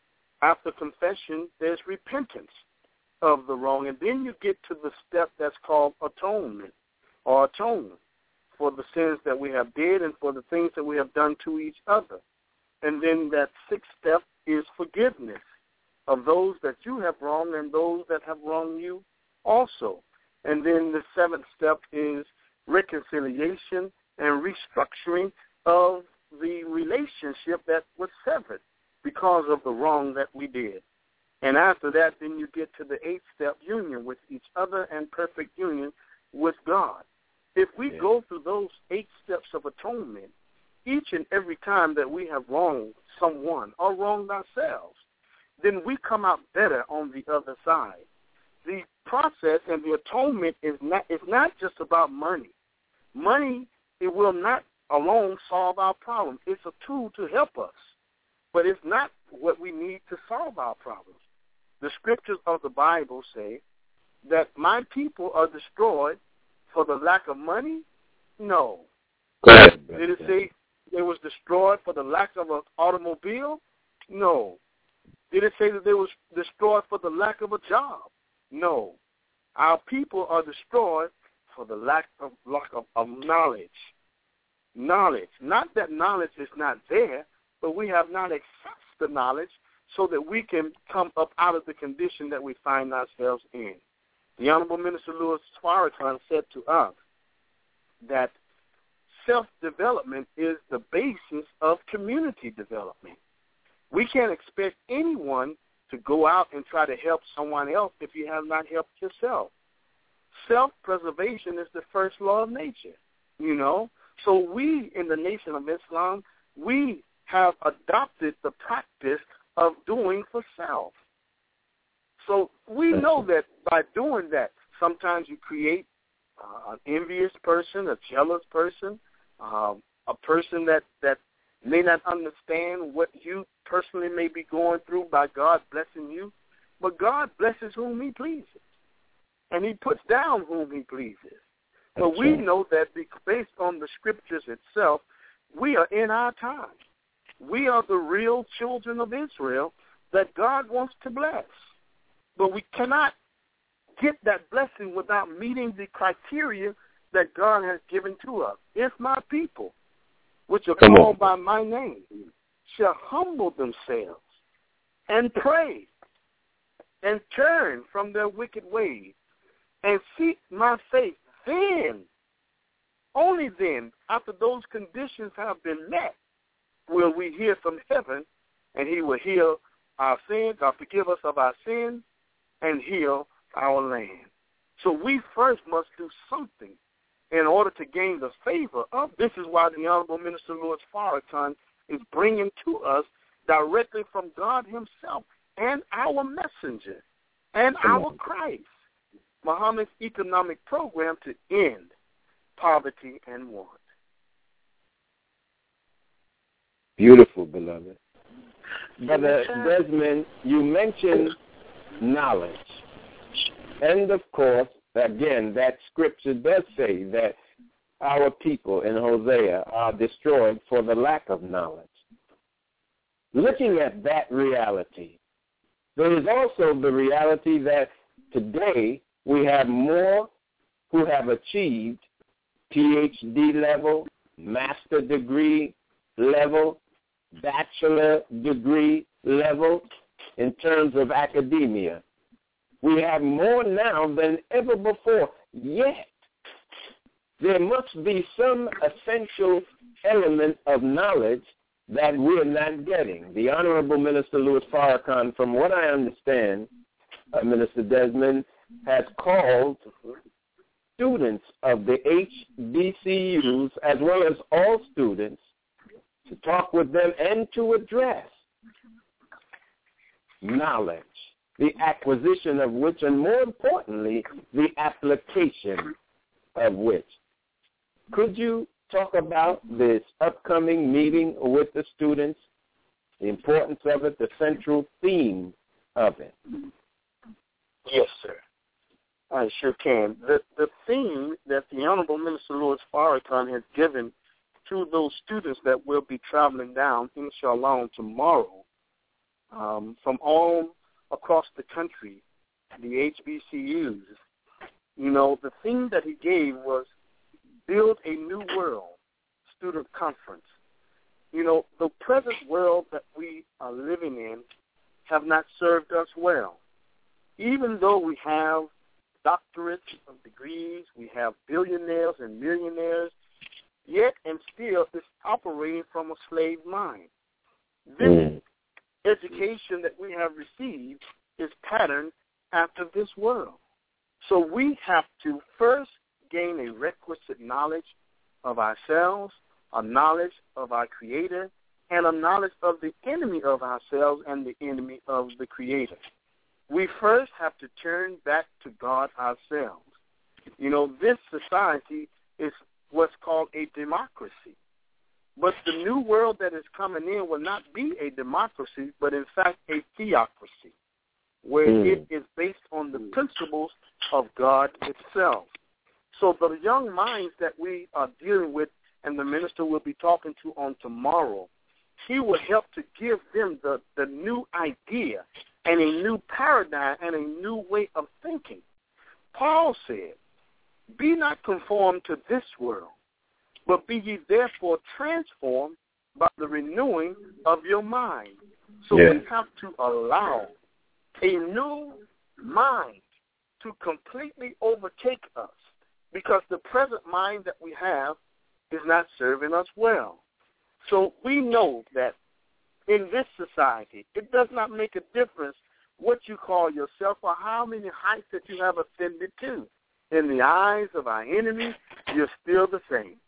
After confession, there's repentance of the wrong, and then you get to the step that's called atonement or atonement for the sins that we have did and for the things that we have done to each other. And then that sixth step is forgiveness of those that you have wronged and those that have wronged you also. And then the seventh step is reconciliation and restructuring of the relationship that was severed because of the wrong that we did. And after that, then you get to the eighth step, union with each other and perfect union with God. If we Yeah. go through those eight steps of atonement, each and every time that we have wronged someone or wronged ourselves, then we come out better on the other side. The process and the atonement is not is not just about money. Money, it will not alone solve our problem. It's a tool to help us, but it's not what we need to solve our problems. The scriptures of the Bible say that my people are destroyed for the lack of money? No. Good. Did it say it was destroyed for the lack of an automobile? No. Did it say that they was destroyed for the lack of a job? No. Our people are destroyed for the lack of lack of, of knowledge. Knowledge. Not that knowledge is not there, but we have not accessed the knowledge so that we can come up out of the condition that we find ourselves in. The Honorable Minister Louis Farrakhan said to us that self-development is the basis of community development. We can't expect anyone to go out and try to help someone else if you have not helped yourself. Self-preservation is the first law of nature, you know. So we in the Nation of Islam, we have adopted the practice of doing for self. So we know that by doing that, sometimes you create uh, an envious person, a jealous person, um, a person that, that may not understand what you personally may be going through by God blessing you. But God blesses whom he pleases, and he puts down whom he pleases. But we know that based on the scriptures itself, we are in our time. We are the real children of Israel that God wants to bless. But we cannot get that blessing without meeting the criteria that God has given to us. If my people, which are called by my name, shall humble themselves and pray and turn from their wicked ways and seek my face, then, only then, after those conditions have been met, will we hear from heaven, and he will heal our sins, or forgive us of our sins, and heal our land. So we first must do something in order to gain the favor of. This is why the Honorable Minister Louis Farrakhan is bringing to us directly from God himself and our messenger and our Christ, Muhammad's economic program to end poverty and want. Beautiful, beloved. Brother Desmond, you mentioned knowledge. And, of course, again, that scripture does say that our people in Hosea are destroyed for the lack of knowledge. Looking at that reality, there is also the reality that today we have more who have achieved P H D level, master degree level, bachelor degree level in terms of academia. We have more now than ever before, yet there must be some essential element of knowledge that we're not getting. The Honorable Minister Louis Farrakhan, from what I understand, uh, Minister Desmond, has called students of the H B C Us, as well as all students, to talk with them and to address knowledge, the acquisition of which, and more importantly, the application of which. Could you talk about this upcoming meeting with the students, the importance of it, the central theme of it? Yes, sir. I sure can. The, the theme that the Honorable Minister Louis Farrakhan has given to those students that will be traveling down, inshallah, tomorrow, um, from all across the country, the H B C Us, you know, the theme that he gave was Build a New World Student Conference. You know, the present world that we are living in have not served us well. Even though we have doctorates of degrees, we have billionaires and millionaires, yet and still it's operating from a slave mind. This mm. education that we have received is patterned after this world. So we have to first gain a requisite knowledge of ourselves, a knowledge of our Creator, and a knowledge of the enemy of ourselves and the enemy of the Creator. We first have to turn back to God ourselves. You know, this society is what's called a democracy. But the new world that is coming in will not be a democracy, but in fact a theocracy, where mm. it is based on the principles of God itself. So the young minds that we are dealing with and the minister will be talking to on tomorrow, he will help to give them the, the new idea and a new paradigm and a new way of thinking. Paul said, be not conformed to this world, but be ye therefore transformed by the renewing of your mind. So yeah. we have to allow a new mind to completely overtake us, because the present mind that we have is not serving us well. So we know that in this society, it does not make a difference what you call yourself or how many heights that you have ascended to. In the eyes of our enemies, you're still the same.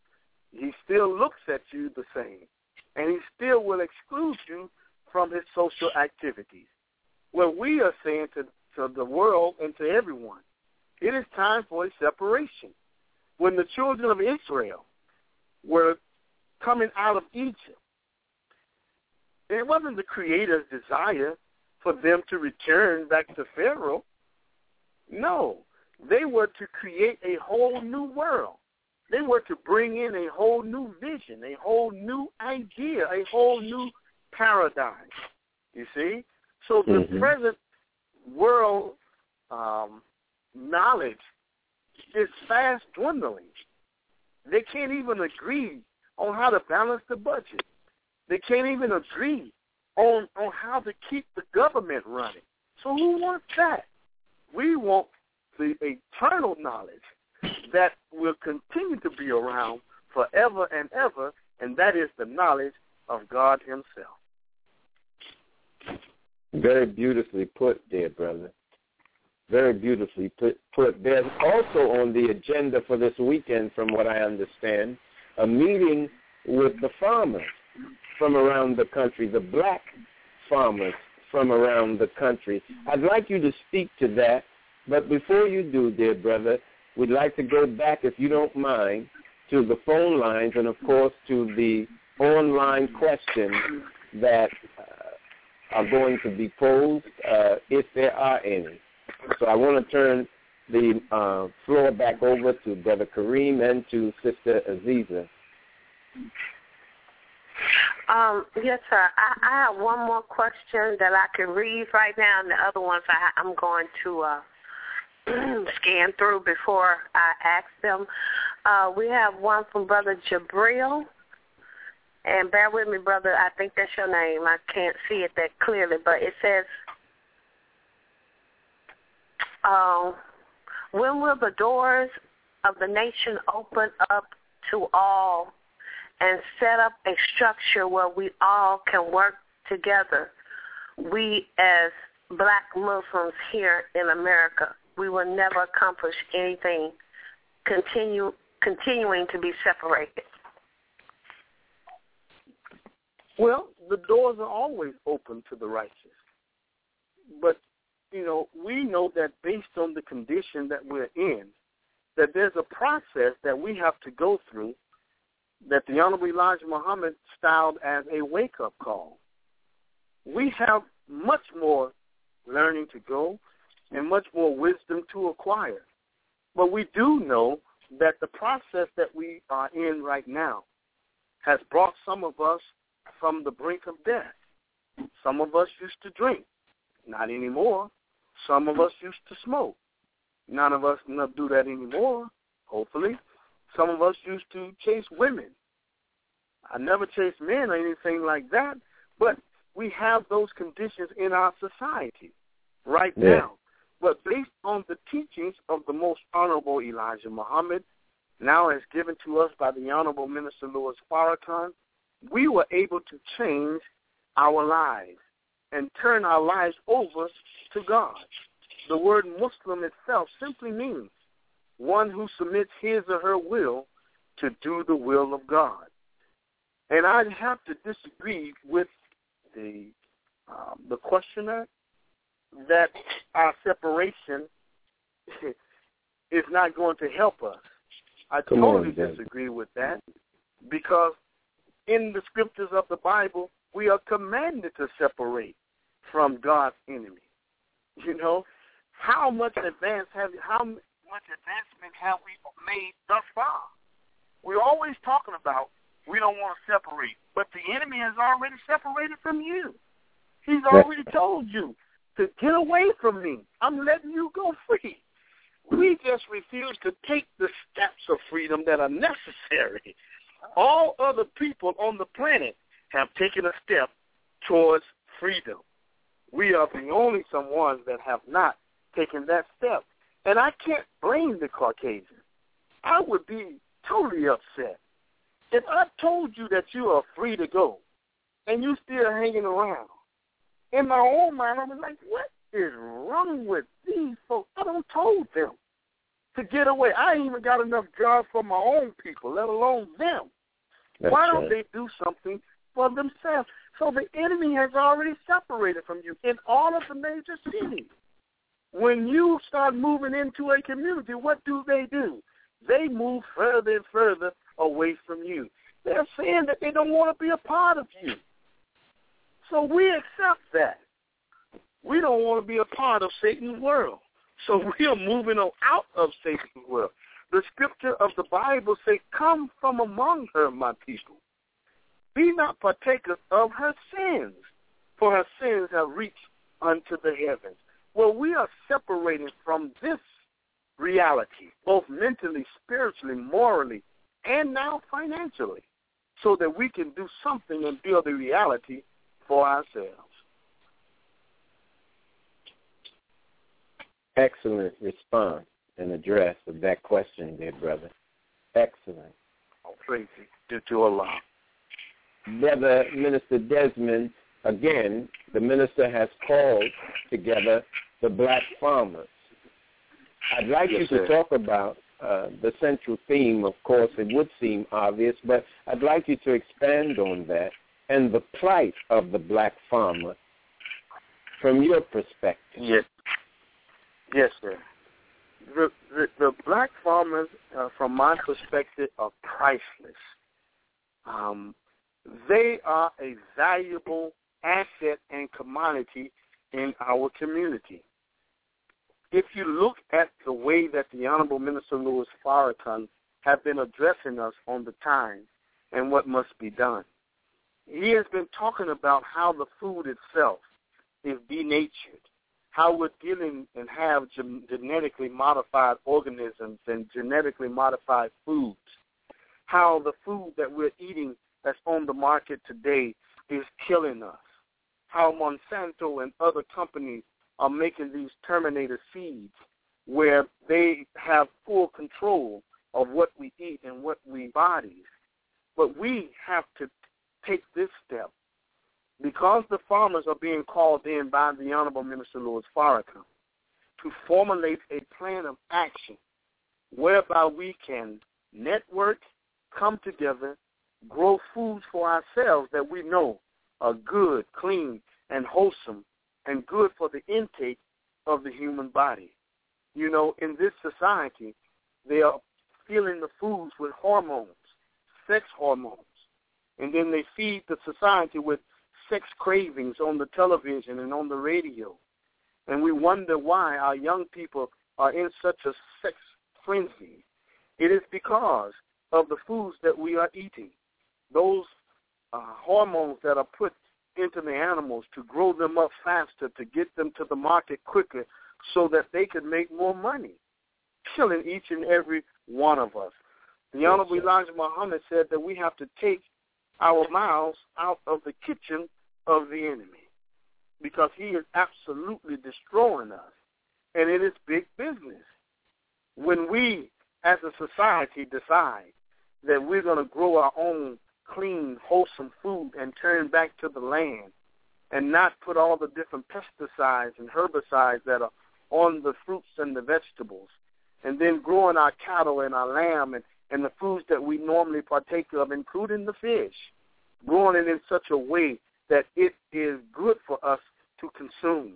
he still looks at you the same, and he still will exclude you from his social activities. What we are saying to, to the world and to everyone, it is time for a separation. When the children of Israel were coming out of Egypt, it wasn't the Creator's desire for them to return back to Pharaoh. No, they were to create a whole new world. They were to bring in a whole new vision, a whole new idea, a whole new paradigm. You see? So the mm-hmm. present world um, knowledge is fast dwindling. They can't even agree on how to balance the budget. They can't even agree on, on how to keep the government running. So who wants that? We want the eternal knowledge that will continue to be around forever and ever, and that is the knowledge of God himself. Very beautifully put there, brother. Very beautifully put, put. There's also on the agenda for this weekend, from what I understand, a meeting with the farmers from around the country, the black farmers from around the country. I'd like you to speak to that, but before you do, dear brother, we'd like to go back, if you don't mind, to the phone lines and, of course, to the online questions that uh, are going to be posed, uh, if there are any. So I want to turn the uh, floor back over to Brother Kareem and to Sister Aziza. Um, yes, sir. I, I have one more question that I can read right now, and the other ones I, I'm going to uh, scan through before I ask them. Uh, we have one from Brother Jabril. And bear with me, brother, I think that's your name. I can't see it that clearly, but it says, uh, when will the doors of the nation open up to all and set up a structure where we all can work together? We as black Muslims here in America, we will never accomplish anything continue continuing to be separated. Well, the doors are always open to the righteous. But, you know, we know that based on the condition that we're in, that there's a process that we have to go through that the Honorable Elijah Muhammad styled as a wake-up call. We have much more learning to go and much more wisdom to acquire. But we do know that the process that we are in right now has brought some of us from the brink of death. Some of us used to drink. Not anymore. Some of us used to smoke. None of us not do that anymore, hopefully. Some of us used to chase women. I never chased men or anything like that, but we have those conditions in our society right yeah. now. But based on the teachings of the Most Honorable Elijah Muhammad, now as given to us by the Honorable Minister Louis Farrakhan, we were able to change our lives and turn our lives over to God. The word Muslim itself simply means one who submits his or her will to do the will of God. And I'd have to disagree with the um, the questioner that our separation is not going to help us. I Come totally on, disagree with that, because in the scriptures of the Bible, we are commanded to separate from God's enemy. You know, how much advance have how much advancement have we made thus far? We're always talking about we don't want to separate, but the enemy has already separated from you. He's already told you to get away from me. I'm letting you go free. We just refuse to take the steps of freedom that are necessary. All other people on the planet have taken a step towards freedom. We are the only ones that have not taken that step. And I can't blame the Caucasian. I would be totally upset if I told you that you are free to go and you still hanging around. In my own mind, I was like, what is wrong with these folks? I done told them to get away. I ain't even got enough jobs for my own people, let alone them. That's Why don't right. they do something for themselves? So the enemy has already separated from you in all of the major cities. When you start moving into a community, what do they do? They move further and further away from you. They're saying that they don't want to be a part of you. So we accept that. We don't want to be a part of Satan's world. So we are moving on out of Satan's world. The scripture of the Bible says, come from among her, my people. Be not partakers of her sins, for her sins have reached unto the heavens. Well, we are separating from this reality, both mentally, spiritually, morally, and now financially, so that we can do something and build a reality for ourselves. Excellent response and address of that question, dear brother. Excellent. Oh, praise be to Allah. Brother Minister Desmond, again, the minister has called together the black farmers. I'd like Yes, you to sir. talk about uh, the central theme. Of course, it would seem obvious, but I'd like you to expand on that and the plight of the black farmer from your perspective. Yes. Yes, sir. The, the, the black farmers, uh, from my perspective, are priceless. Um, they are a valuable asset and commodity in our community. If you look at the way that the Honorable Minister Louis Farrakhan have been addressing us on the time and what must be done, he has been talking about how the food itself is denatured, how we're dealing and have gen- genetically modified organisms and genetically modified foods, how the food that we're eating that's on the market today is killing us, how Monsanto and other companies are making these Terminator seeds where they have full control of what we eat and what we bodies. But we have to take this step because the farmers are being called in by the Honorable Minister Louis Farrakhan to formulate a plan of action whereby we can network, come together, grow foods for ourselves that we know are good, clean, and wholesome, and good for the intake of the human body. You know, in this society, they are filling the foods with hormones, sex hormones, and then they feed the society with sex cravings on the television and on the radio. And we wonder why our young people are in such a sex frenzy. It is because of the foods that we are eating. Those uh, hormones that are put into the animals to grow them up faster, to get them to the market quicker so that they can make more money, killing each and every one of us. The Honorable Elijah Muhammad said that we have to take our mouths out of the kitchen of the enemy because he is absolutely destroying us, and it is big business. When we, as a society, decide that we're going to grow our own clean, wholesome food and turn back to the land and not put all the different pesticides and herbicides that are on the fruits and the vegetables, and then growing our cattle and our lamb and, and the foods that we normally partake of, including the fish, growing it in such a way that it is good for us to consume.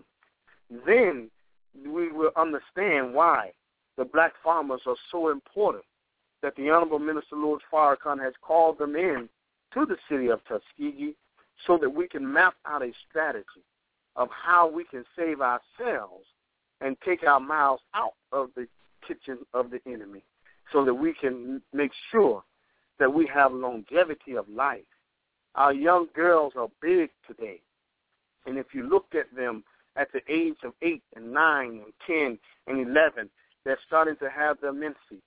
Then we will understand why the black farmers are so important, that the Honorable Minister Louis Farrakhan has called them in to the city of Tuskegee so that we can map out a strategy of how we can save ourselves and take our mouths out of the kitchen of the enemy so that we can make sure that we have longevity of life. Our young girls are big today, and if you looked at them at the age of eight and nine and ten and eleven, they're starting to have their menses.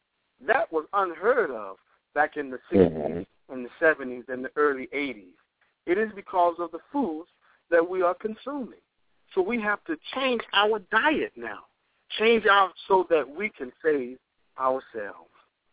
That was unheard of back in the sixties mm-hmm. and the seventies and the early eighties. It is because of the foods that we are consuming. So we have to change our diet now, change our so that we can save ourselves.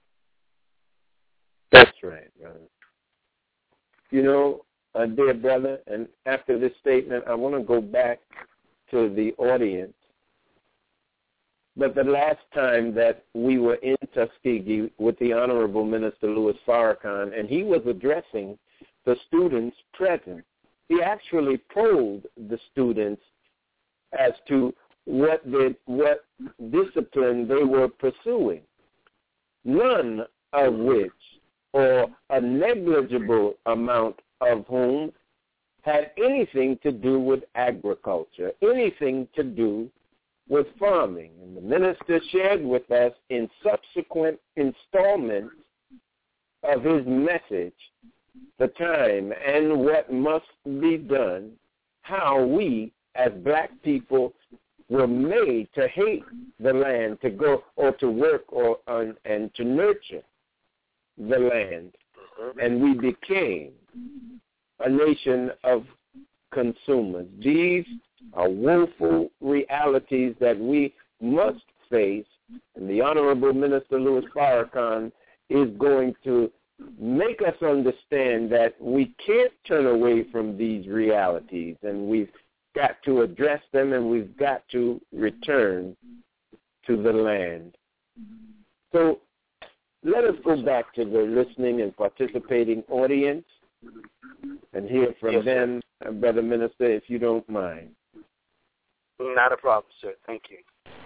That's right, brother. You know, uh, dear brother, and after this statement, I want to go back to the audience but the last time that we were in Tuskegee with the Honorable Minister Louis Farrakhan, and he was addressing the students present, he actually polled the students as to what they, what discipline they were pursuing, none of which, or a negligible amount of whom, had anything to do with agriculture, anything to do with farming. And the minister shared with us in subsequent installments of his message the time and what must be done, how we as black people were made to hate the land, to go or to work or uh, and to nurture the land. And we became a nation of consumers. These are woeful realities that we must face, and the Honorable Minister Louis Farrakhan is going to make us understand that we can't turn away from these realities, and we've got to address them, and we've got to return to the land. So let us go back to the listening and participating audience and hear from yes, them, uh, Brother Minister, if you don't mind. Not a problem, sir. Thank you.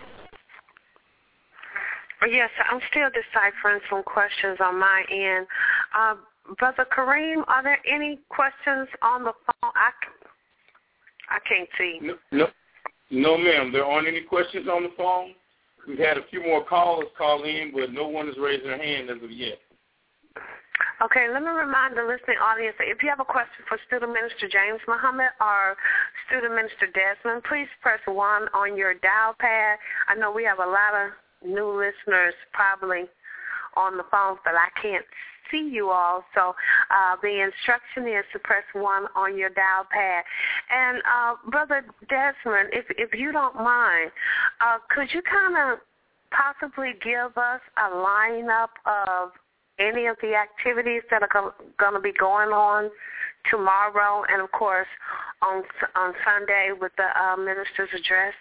Yes, I'm still deciphering some questions on my end. Uh, Brother Kareem, are there any questions on the phone? I, I can't see. No, no, no, ma'am. There aren't any questions on the phone. We've had a few more callers call in, but no one has raised their hand as of yet. Okay, let me remind the listening audience that if you have a question for Student Minister James Muhammad or Student Minister Desmond, please press one on your dial pad. I know we have a lot of new listeners probably on the phones, but I can't see you all. So uh, the instruction is to press one on your dial pad. And uh, Brother Desmond, if if you don't mind, uh, could you kind of possibly give us a lineup of any of the activities that are going to be going on tomorrow and, of course, on on Sunday with the uh, minister's address?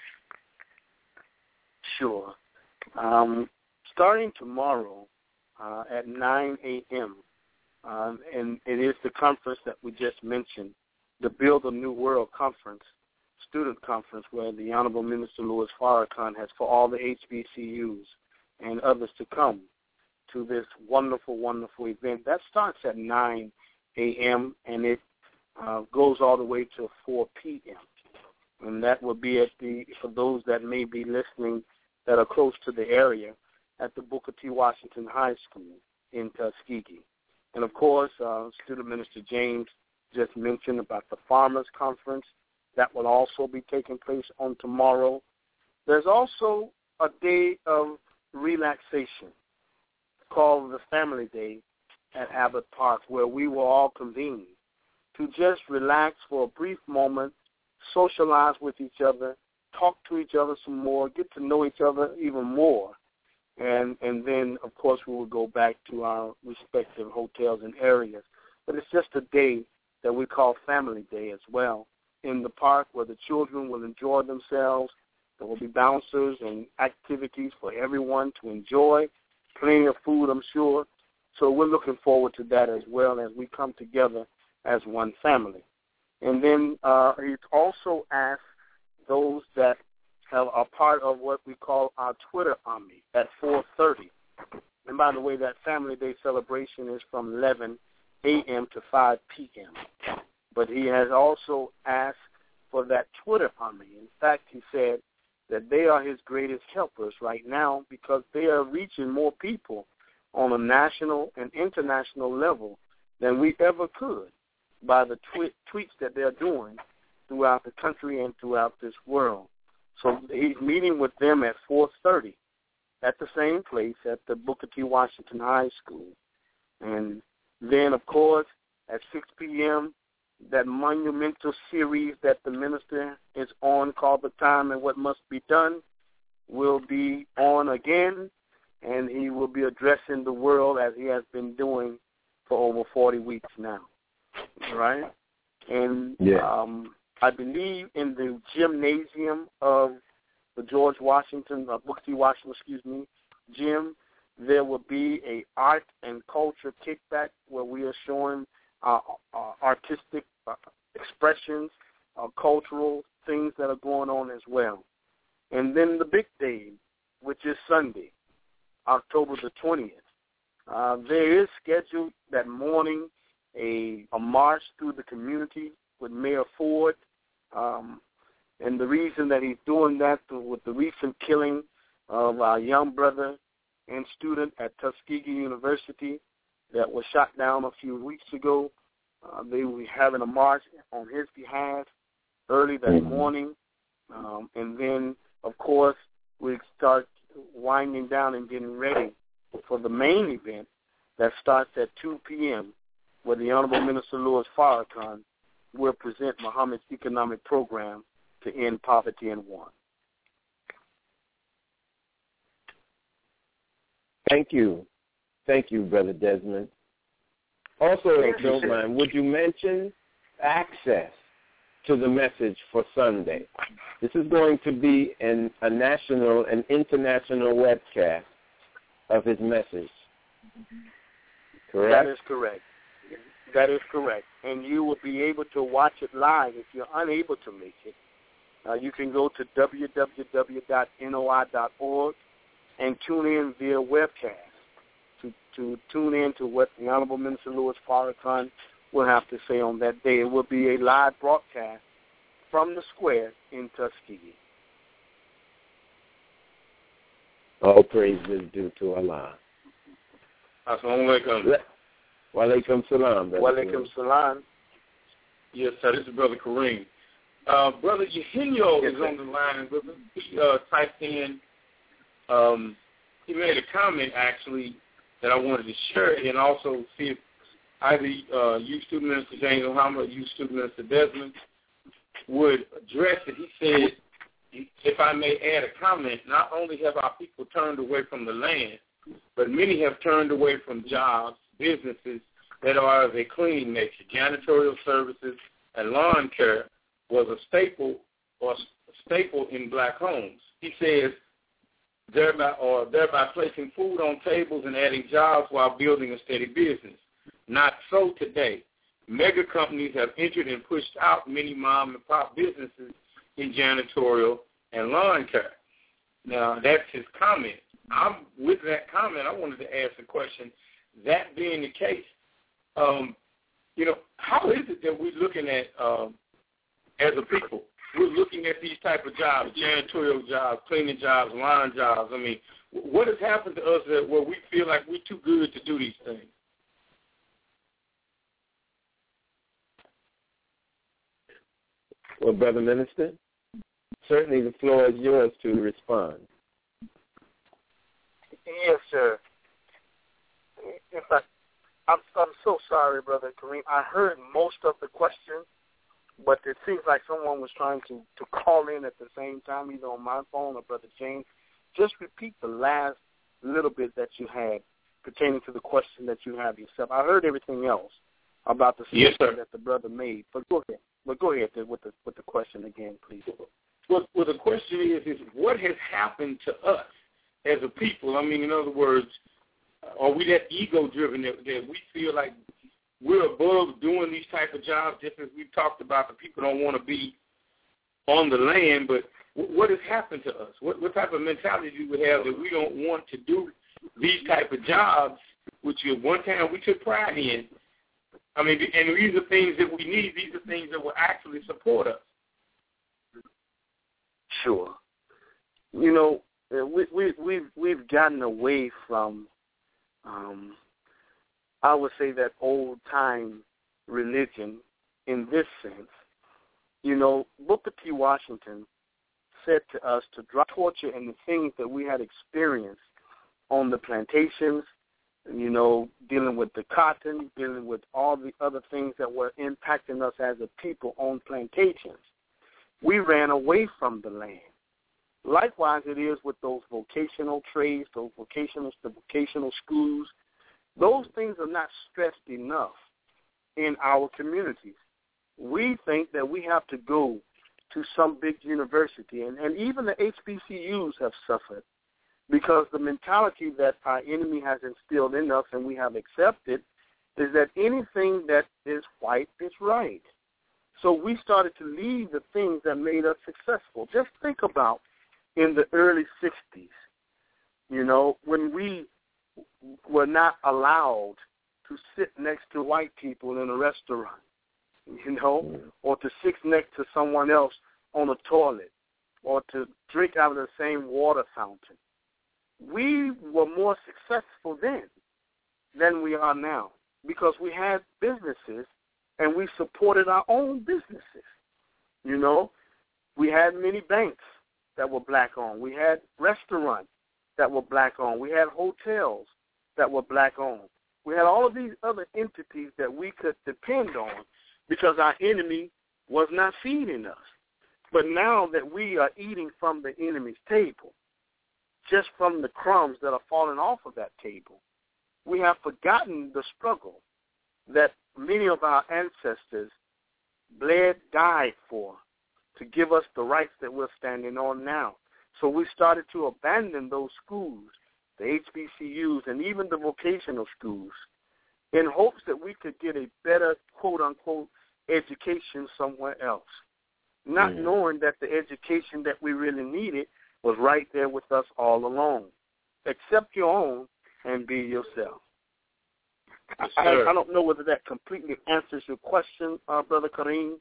Sure. Um, starting tomorrow uh, at nine a.m., um, and it is the conference that we just mentioned, the Build a New World Conference, student conference, where the Honorable Minister Louis Farrakhan has for all the H B C Us and others to come to this wonderful, wonderful event. That starts at nine a.m., and it uh, goes all the way to four p.m., and that will be at the, for those that may be listening that are close to the area, at the Booker T. Washington High School in Tuskegee. And, of course, uh, Student Minister James just mentioned about the Farmers Conference. That will also be taking place on tomorrow. There's also a day of relaxation called the Family Day at Abbott Park, where we will all convene to just relax for a brief moment, socialize with each other, talk to each other some more, get to know each other even more. And and then, of course, we will go back to our respective hotels and areas. But it's just a day that we call Family Day as well in the park, where the children will enjoy themselves. There will be bouncers and activities for everyone to enjoy, plenty of food, I'm sure. So we're looking forward to that as well as we come together as one family. And then uh, he also asked those that have, are part of what we call our Twitter Army at four thirty. And by the way, that Family Day celebration is from eleven a.m. to five p.m. But he has also asked for that Twitter Army. In fact, he said that they are his greatest helpers right now because they are reaching more people on a national and international level than we ever could by the twi- tweets that they're doing throughout the country and throughout this world. So he's meeting with them at four thirty at the same place at the Booker T. Washington High School. And then, of course, at six p.m., that monumental series that the minister is on called The Time and What Must Be Done will be on again, and he will be addressing the world as he has been doing for over forty weeks now, right? And yeah. um, I believe in the gymnasium of the George Washington, uh, Booker T. Washington, excuse me, gym. There will be a art and culture kickback where we are showing uh, uh, artistic uh, expressions, uh, cultural things that are going on as well. And then the big day, which is Sunday, October the twentieth. Uh, there is scheduled that morning a, a march through the community with Mayor Ford. Um, and the reason that he's doing that with the recent killing of our young brother and student at Tuskegee University that was shot down a few weeks ago, uh, they will be having a march on his behalf early that morning. Um, and then, of course, we start winding down and getting ready for the main event that starts at two p.m., where the Honorable Minister Louis Farrakhan will present Muhammad's economic program to end poverty and want. Thank you. Thank you, Brother Desmond. Also, if you don't mind, would you mention access to the message for Sunday? This is going to be an, a national and international webcast of his message. Correct? That is correct. That is correct. And you will be able to watch it live. If you're unable to make it, uh, you can go to w w w dot n o i dot org and tune in via webcast to, to tune in to what the Honorable Minister Louis Farrakhan will have to say on that day. It will be a live broadcast from the square in Tuskegee. All praise is due to Allah. Assalamu alaikum. Wa alaikum salam. Wa alaikum salam. Yes, sir. This is Brother Kareem. Uh, Brother Eugenio yes, is sir. on the line. He uh, typed in, um, he made a comment, actually, that I wanted to share and also see if either uh, you, Student Minister James Muhammad, or you, Student Minister Desmond, would address it. He said, if I may add a comment, not only have our people turned away from the land, but many have turned away from jobs, businesses that are of a clean nature. Janitorial services and lawn care was a staple or a staple in black homes. He says, thereby or thereby placing food on tables and adding jobs while building a steady business. Not so today. Mega companies have entered and pushed out many mom and pop businesses in janitorial and lawn care. Now, that's his comment. I'm with that comment. I wanted to ask a question. That being the case, um, you know, how is it that we're looking at, um, as a people, we're looking at these type of jobs, janitorial jobs, cleaning jobs, lawn jobs? I mean, what has happened to us that where we feel like we're too good to do these things? Well, Brother Minister, certainly the floor is yours to respond. Yes, sir. In fact, I'm, I'm so sorry, Brother Kareem. I heard most of the question, but it seems like someone was trying to, to call in at the same time, either on my phone or Brother James. Just repeat the last little bit that you had pertaining to the question that you have yourself. I heard everything else about the statement yes, that the brother made, but go ahead. But go ahead with the with the question again, please. Well, well, the question is, is what has happened to us as a people? I mean, in other words, are we that ego-driven that, that we feel like we're above doing these type of jobs, just as we've talked about, the people don't want to be on the land, but what has happened to us? What, what type of mentality do we have that we don't want to do these type of jobs, which at one time we took pride in? I mean, and these are things that we need. These are things that will actually support us. Sure. You know, we, we, we've, we've gotten away from, um, I would say, that old-time religion in this sense. You know, Booker T. Washington said to us to drop torture and the things that we had experienced on the plantations, you know, dealing with the cotton, dealing with all the other things that were impacting us as a people on plantations. We ran away from the land. Likewise, it is with those vocational trades, those vocational, the vocational schools. Those things are not stressed enough in our communities. We think that we have to go to some big university. And, and even the H B C Us have suffered because the mentality that our enemy has instilled in us and we have accepted is that anything that is white is right. So we started to leave the things that made us successful. Just think about in the early sixties, you know, when we were not allowed to sit next to white people in a restaurant, you know, or to sit next to someone else on a toilet, or to drink out of the same water fountain. We were more successful then than we are now because we had businesses and we supported our own businesses. You know, we had many banks that were black-owned. We had restaurants that were black-owned. We had hotels that were black-owned. We had all of these other entities that we could depend on because our enemy was not feeding us. But now that we are eating from the enemy's table, just from the crumbs that are falling off of that table, we have forgotten the struggle that many of our ancestors bled, died for, to give us the rights that we're standing on now. So we started to abandon those schools, the H B C Us, and even the vocational schools, in hopes that we could get a better, quote-unquote, education somewhere else, not mm. knowing that the education that we really needed was right there with us all along. Accept your own and be yourself. Yes, I, I don't know whether that completely answers your question, uh, Brother Kareem.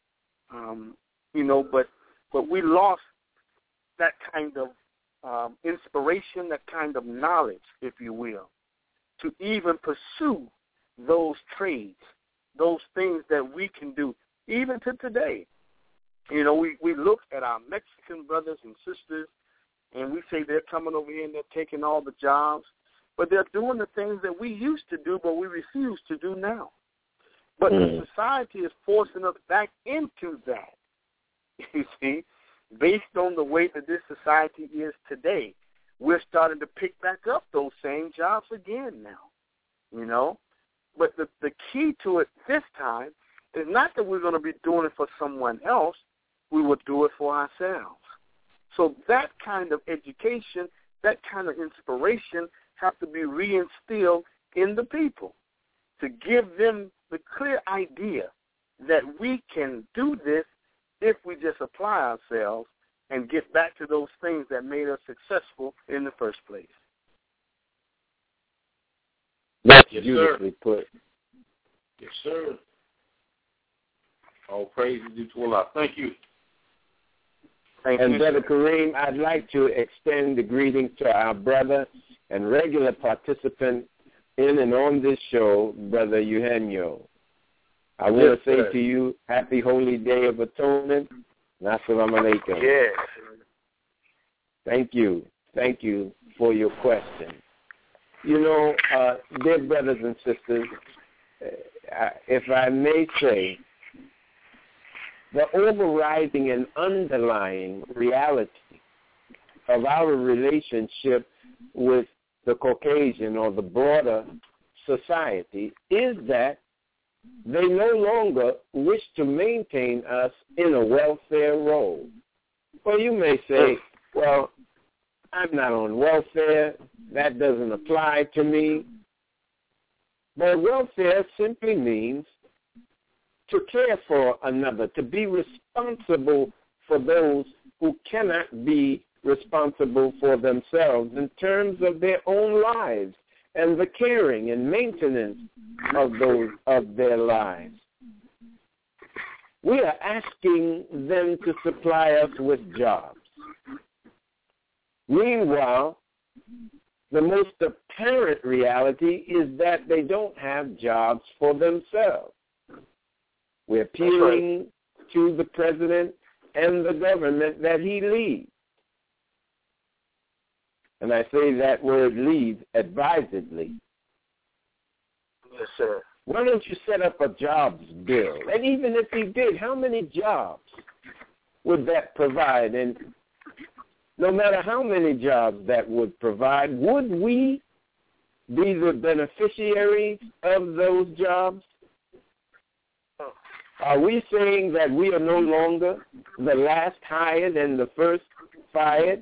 Um, you know, but but we lost that kind of um, inspiration, that kind of knowledge, if you will, to even pursue those trades, those things that we can do, even to today. You know, we, we look at our Mexican brothers and sisters, and we say they're coming over here and they're taking all the jobs, but they're doing the things that we used to do, but we refuse to do now. But mm. the society is forcing us back into that, you see, based on the way that this society is today. We're starting to pick back up those same jobs again now, you know. But the, the key to it this time is not that we're going to be doing it for someone else. We will do it for ourselves. So that kind of education, that kind of inspiration have to be reinstilled in the people to give them the clear idea that we can do this if we just apply ourselves and get back to those things that made us successful in the first place. That's yes, beautifully sir. put. Yes, sir. All praise is due to Allah. Thank you. Thank and you, Brother sir. Kareem, I'd like to extend the greetings to our brother and regular participant in and on this show, Brother Eugenio. I want Yes, to say sir. to you, happy holy day of atonement. Assalamu alaikum. Yes. Thank you. Thank you for your question. You know, uh, dear brothers and sisters, uh, if I may say, the overriding and underlying reality of our relationship with the Caucasian or the broader society is that they no longer wish to maintain us in a welfare role. Well, you may say, well, I'm not on welfare. That doesn't apply to me. But welfare simply means to care for another, to be responsible for those who cannot be responsible for themselves in terms of their own lives and the caring and maintenance of those of their lives. We are asking them to supply us with jobs. Meanwhile, the most apparent reality is that they don't have jobs for themselves. We're appealing to the president and the government that he leads. And I say that word lead advisedly. Yes, sir. Why don't you set up a jobs bill? And even if he did, how many jobs would that provide? And no matter how many jobs that would provide, would we be the beneficiaries of those jobs? Are we saying that we are no longer the last hired and the first fired?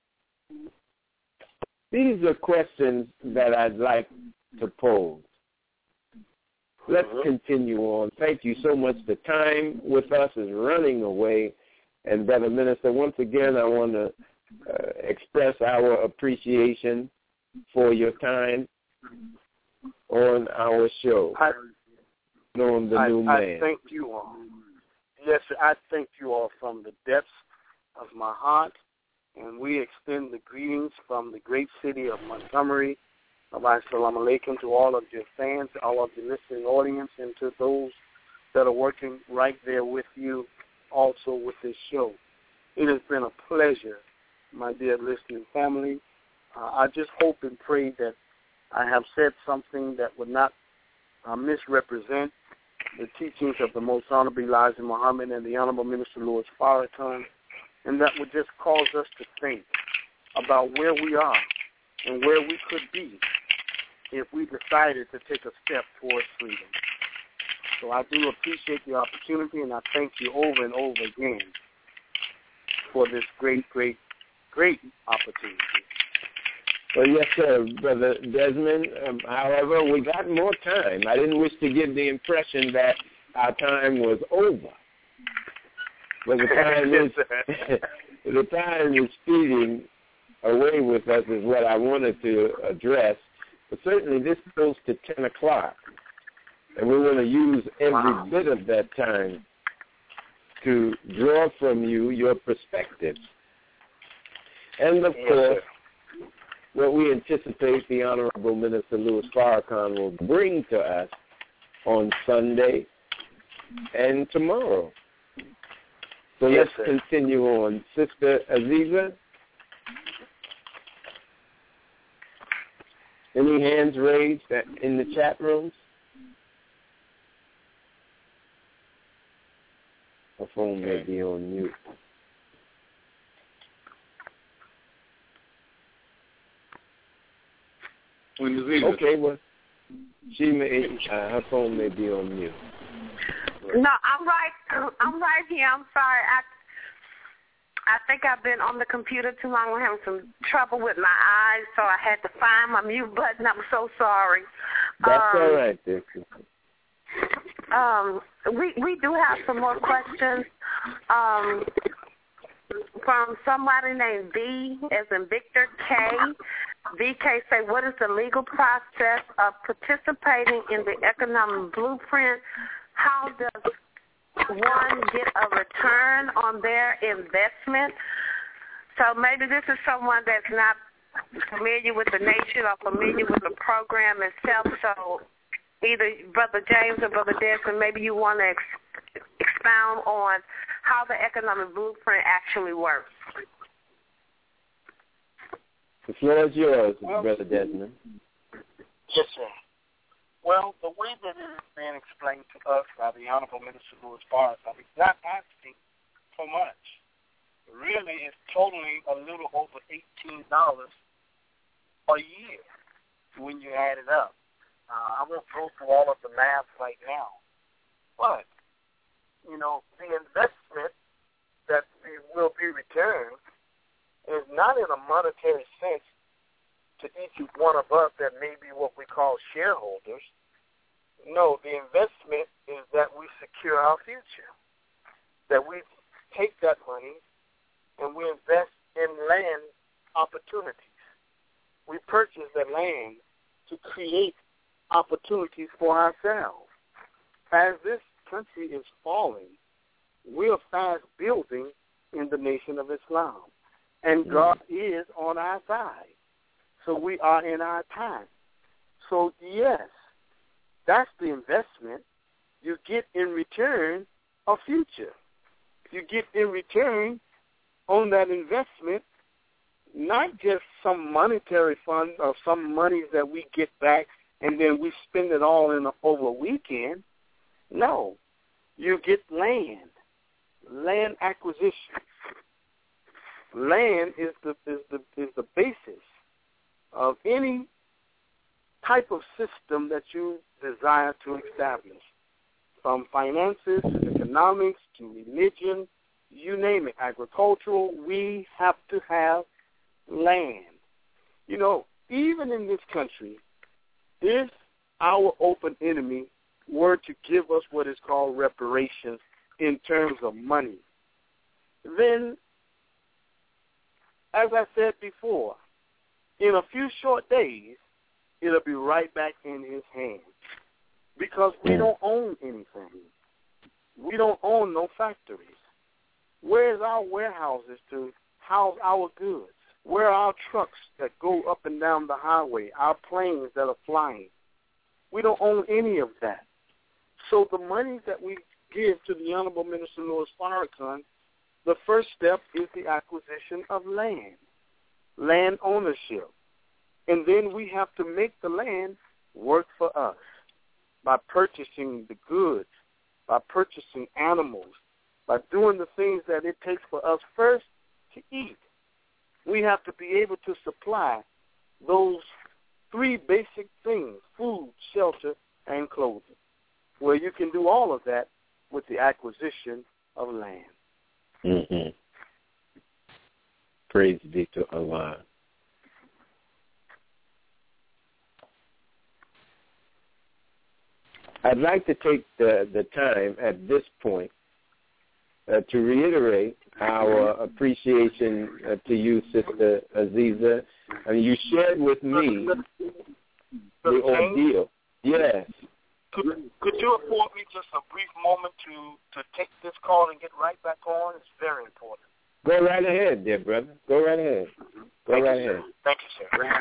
These are questions that I'd like to pose. Let's continue on. Thank you so much. The time with us is running away. And, Brother Minister, once again, I want to uh, express our appreciation for your time on our show. I, on the I, new I man. thank you all. Yes, sir, I thank you all from the depths of my heart. And we extend the greetings from the great city of Montgomery. Assalamu alaikum to all of your fans, all of the listening audience, and to those that are working right there with you also with this show. It has been a pleasure, my dear listening family. Uh, I just hope and pray that I have said something that would not uh, misrepresent the teachings of the Most Honorable Elijah Muhammad and the Honorable Minister Louis Farrakhan, and that would just cause us to think about where we are and where we could be if we decided to take a step towards freedom. So I do appreciate the opportunity, and I thank you over and over again for this great, great, great opportunity. Well, yes, sir, Brother Desmond. Um, however, we got more time. I didn't wish to give the impression that our time was over. But the time is the time is speeding away with us is what I wanted to address. But certainly this goes to ten o'clock, and we want to use every wow. bit of that time to draw from you your perspectives. And, of yes, course, sir. what we anticipate the Honorable Minister Louis Farrakhan will bring to us on Sunday and tomorrow. So yes, let's sir. continue on. Sister Aziza, any hands raised in the chat rooms? Her phone may be on mute. Okay, well, she may. Uh, her phone may be on mute. No, I'm right. I'm right here. I'm sorry. I I think I've been on the computer too long. I'm having some trouble with my eyes, so I had to find my mute button. I'm so sorry. That's um, all right, Dick. Um, we we do have some more questions um, from somebody named V, as in Victor K. V K say, what is the legal process of participating in the economic blueprint? How does one get a return on their investment? So maybe this is someone that's not familiar with the nation or familiar with the program itself. So either Brother James or Brother Desmond, maybe you want to ex- expound on how the economic blueprint actually works. The floor is yours, well, Brother Desmond. Yes, sir. Well, the way that it is being explained to us by the Honorable Minister Louis Farrakhan, he's not asking for much. Really, it's totaling a little over eighteen dollars a year when you add it up. Uh, I won't go through all of the math right now. But, you know, the investment that will be returned is not in a monetary sense to each one of us that may be what we call shareholders. No, the investment is that we secure our future, that we take that money and we invest in land opportunities. We purchase the land to create opportunities for ourselves. As this country is falling, we are fast building in the nation of Islam, and God is on our side. So we are in our time. So, yes, that's the investment. You get in return a future. You get in return on that investment not just some monetary fund or some money that we get back and then we spend it all in a, over a weekend. No, you get land, land acquisition. Land is the is the is the basis of any type of system that you desire to establish. from finances to economics to religion, you name it, agricultural, we have to have land. You know, even in this country, if our open enemy were to give us what is called reparations in terms of money, then, as I said before, in a few short days, it'll be right back in his hands because we don't own anything. We don't own no factories. Where's our warehouses to house our goods? Where are our trucks that go up and down the highway, our planes that are flying? We don't own any of that. So the money that we give to the Honorable Minister Louis Farrakhan, the first step is the acquisition of land, land ownership. And then we have to make the land work for us by purchasing the goods, by purchasing animals, by doing the things that it takes for us first to eat. We have to be able to supply those three basic things, food, shelter, and clothing, where you can do all of that with the acquisition of land. Mm-hmm. Praise be to Allah. I'd like to take the, the time at this point uh, to reiterate our appreciation uh, to you, Sister Aziza. I mean, you shared with me the ordeal. Yes. Could, could you afford me just a brief moment to, to take this call and get right back on? It's very important. Go right ahead, dear brother. Go right ahead. Go Thank right you, ahead. Thank you, sir.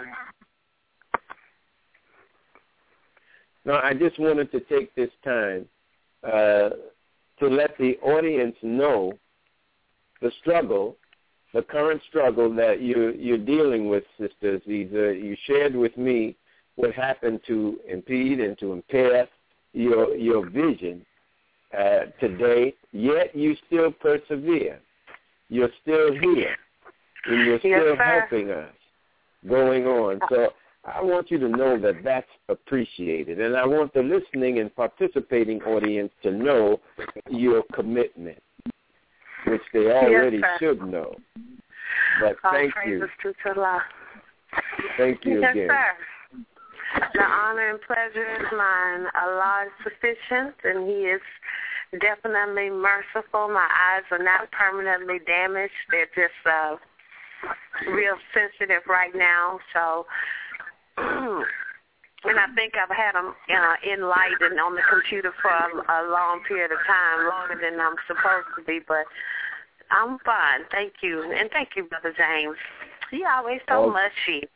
No, I just wanted to take this time uh, to let the audience know the struggle, the current struggle that you, you're dealing with, Sister Aziza. You shared with me what happened to impede and to impair your your vision uh, today, yet you still persevere. You're still here, and you're still yes, helping us going on. So I want you to know that that's appreciated, and I want the listening and participating audience to know your commitment, which they already yes, should know. But All thank praises you. to Allah. Thank you yes, again. Sir. The honor and pleasure is mine. Allah is sufficient, and He is definitely merciful. My eyes are not permanently damaged. They're just uh, real sensitive right now. So, and I think I've had them uh, enlightened on the computer for a, a long period of time, longer than I'm supposed to be. But I'm fine. Thank you. And thank you, Brother James. You always so oh. mushy.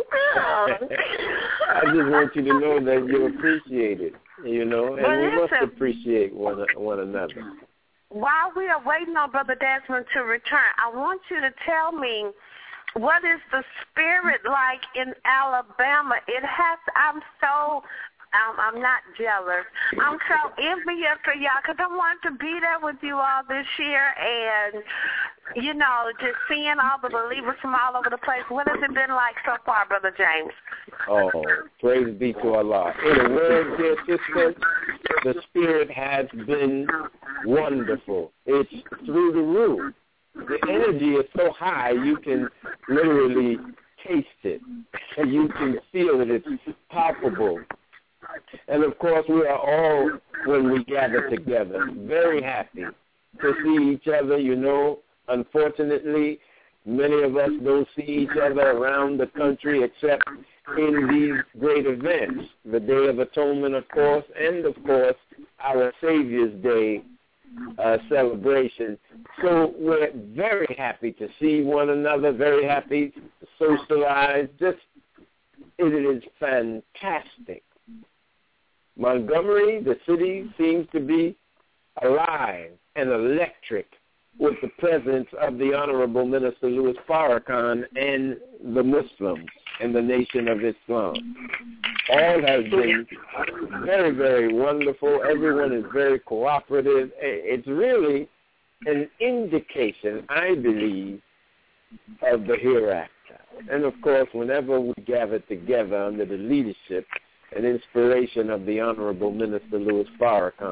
I just want you to know that you appreciate it, you know, and well, we listen, must appreciate one one another. While we are waiting on Brother Desmond to return, I want you to tell me, what is the spirit like in Alabama? It has. I'm so. Um, I'm not jealous. I'm so envious for y'all because I wanted to be there with you all this year, and you know, just seeing all the believers from all over the place. What has it been like so far, Brother James? Oh, praise be to Allah. In a word, dear sister, the spirit has been wonderful. It's through the roof. The energy is so high you can literally taste it. You can feel it. It's palpable. And, of course, we are all, when we gather together, very happy to see each other. You know, unfortunately, many of us don't see each other around the country except in these great events, the Day of Atonement, of course, and, of course, our Savior's Day uh, celebration. So we're very happy to see one another, very happy to socialize. Just, it is fantastic. Montgomery, the city, seems to be alive and electric with the presence of the Honorable Minister Louis Farrakhan and the Muslims and the Nation of Islam. All has been very, very wonderful. Everyone is very cooperative. It's really an indication, I believe, of the hereafter. And, of course, whenever we gather together under the leadership and inspiration of the Honorable Minister Louis Farrakhan,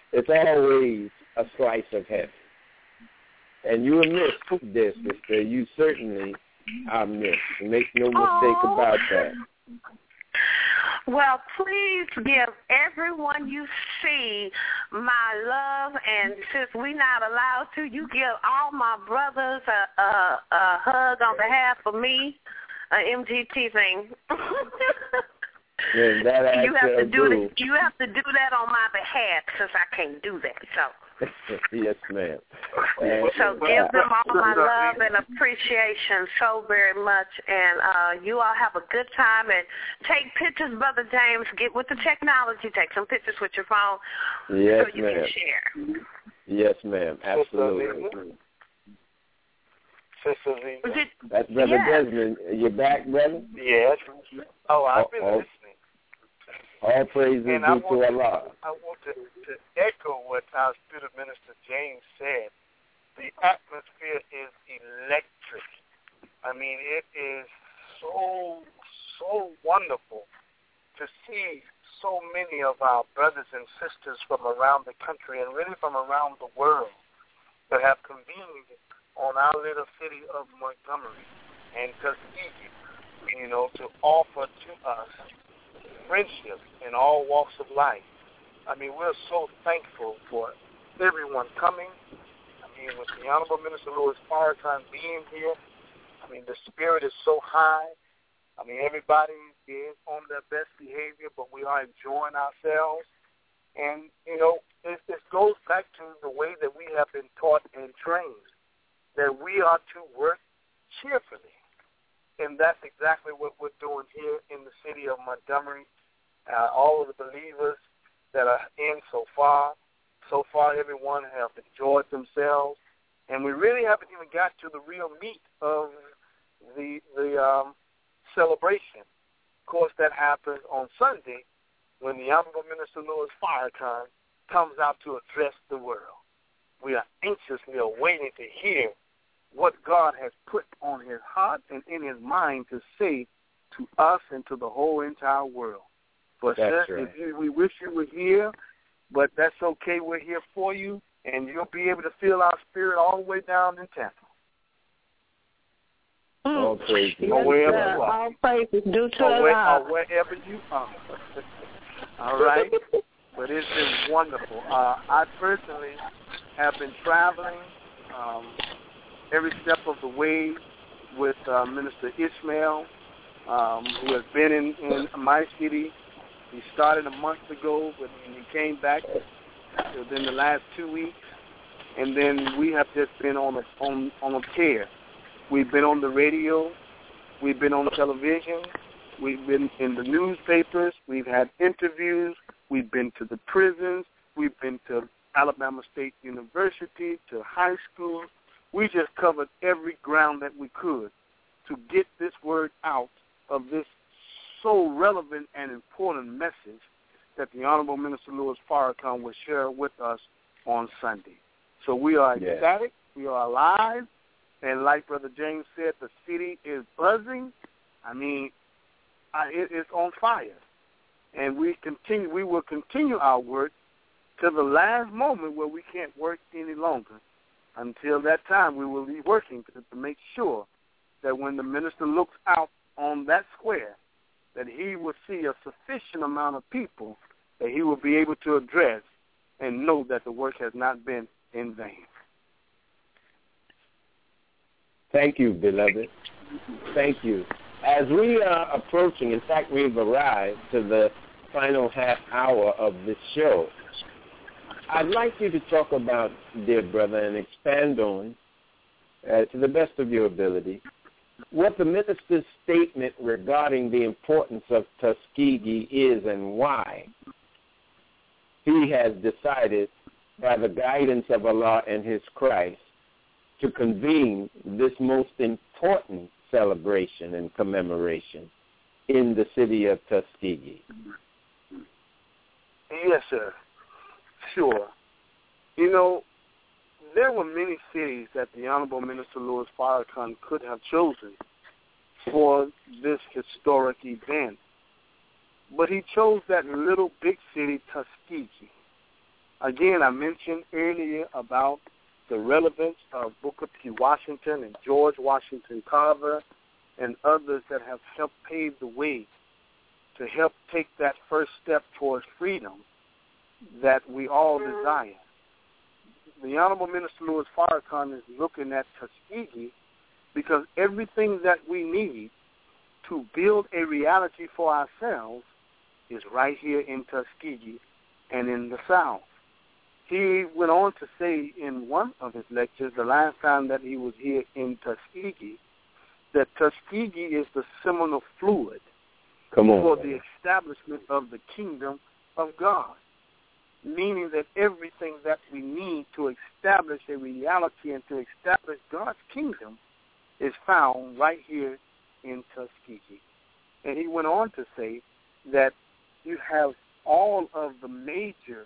it's always a slice of heaven. And you are missed, dear sister. You certainly are missed. Make no mistake Aww. about that. Well, please give everyone you see my love, and since we're not allowed to, you give all my brothers a, a, a hug on behalf of me, an M G T thing. Yeah, that you have to do do. it. You have to do that on my behalf, since I can't do that. So. Yes, ma'am. And so give them all my love and appreciation so very much, and uh, you all have a good time, and take pictures, Brother James. Get with the technology. Take some pictures with your phone yes, so you ma'am. can share. Yes, ma'am. Absolutely. Sister Zena. That's Brother yes. Desmond. You back, brother? Yes. Oh, I've been oh, listening. All praises and due to Allah. I want to, to echo what our student minister James said. The atmosphere is electric. I mean, it is so, so wonderful to see so many of our brothers and sisters from around the country and really from around the world that have convened on our little city of Montgomery and Tuskegee, you know, to offer to us friendship in all walks of life. I mean, we're so thankful for everyone coming. I mean, with the Honorable Minister Louis Farrakhan being here, I mean, the spirit is so high. I mean, everybody is on their best behavior, but we are enjoying ourselves. And, you know, it, it goes back to the way that we have been taught and trained, that we are to work cheerfully. And that's exactly what we're doing here in the city of Montgomery. Uh, all of the believers that are in so far, so far everyone have enjoyed themselves, and we really haven't even got to the real meat of the the um, celebration. Of course, that happens on Sunday when the Honorable Minister Louis Farrakhan comes out to address the world. We are anxiously awaiting to hear what God has put on his heart and in his mind to say to us and to the whole entire world. But that's sir, right. if you, we wish you were here, but that's okay. We're here for you, and you'll be able to feel our spirit all the way down in Tampa. All praises. Yes, or wherever uh, you are. all praises due to or, where, Allah. or wherever you are. All right? But it's been wonderful. Uh, I personally have been traveling um, every step of the way with uh, Minister Ishmael, um, who has been in, in my city. He started a month ago, but he came back within the last two weeks. And then we have just been on a, on, on a tear. We've been on the radio. We've been on television. We've been in the newspapers. We've had interviews. We've been to the prisons. We've been to Alabama State University, to high school. We just covered every ground that we could to get this word out of this so relevant and important message that the Honorable Minister Louis Farrakhan will share with us on Sunday. So we are yes. ecstatic. We are alive. And like Brother James said, the city is buzzing. I mean, I, it, it's on fire. And we continue. We will continue our work to the last moment where we can't work any longer. Until that time, we will be working to, to make sure that when the minister looks out on that square, that he will see a sufficient amount of people that he will be able to address and know that the work has not been in vain. Thank you, beloved. Thank you. As we are approaching, in fact, we've arrived to the final half hour of this show. I'd like you to talk about, dear brother, and expand on, uh, to the best of your ability, what the minister's statement regarding the importance of Tuskegee is and why he has decided, by the guidance of Allah and his Christ, to convene this most important celebration and commemoration in the city of Tuskegee. Yes, sir. Sure. You know, there were many cities that the Honorable Minister Louis Farrakhan could have chosen for this historic event. But he chose that little big city, Tuskegee. Again, I mentioned earlier about the relevance of Booker T. Washington and George Washington Carver and others that have helped pave the way to help take that first step towards freedom that we all desire. The Honorable Minister Louis Farrakhan is looking at Tuskegee because everything that we need to build a reality for ourselves is right here in Tuskegee and in the South. He went on to say in one of his lectures, the last time that he was here in Tuskegee, that Tuskegee is the seminal fluid Come on. for the establishment of the kingdom of God, meaning that everything that we need to establish a reality and to establish God's kingdom is found right here in Tuskegee. And he went on to say that you have all of the major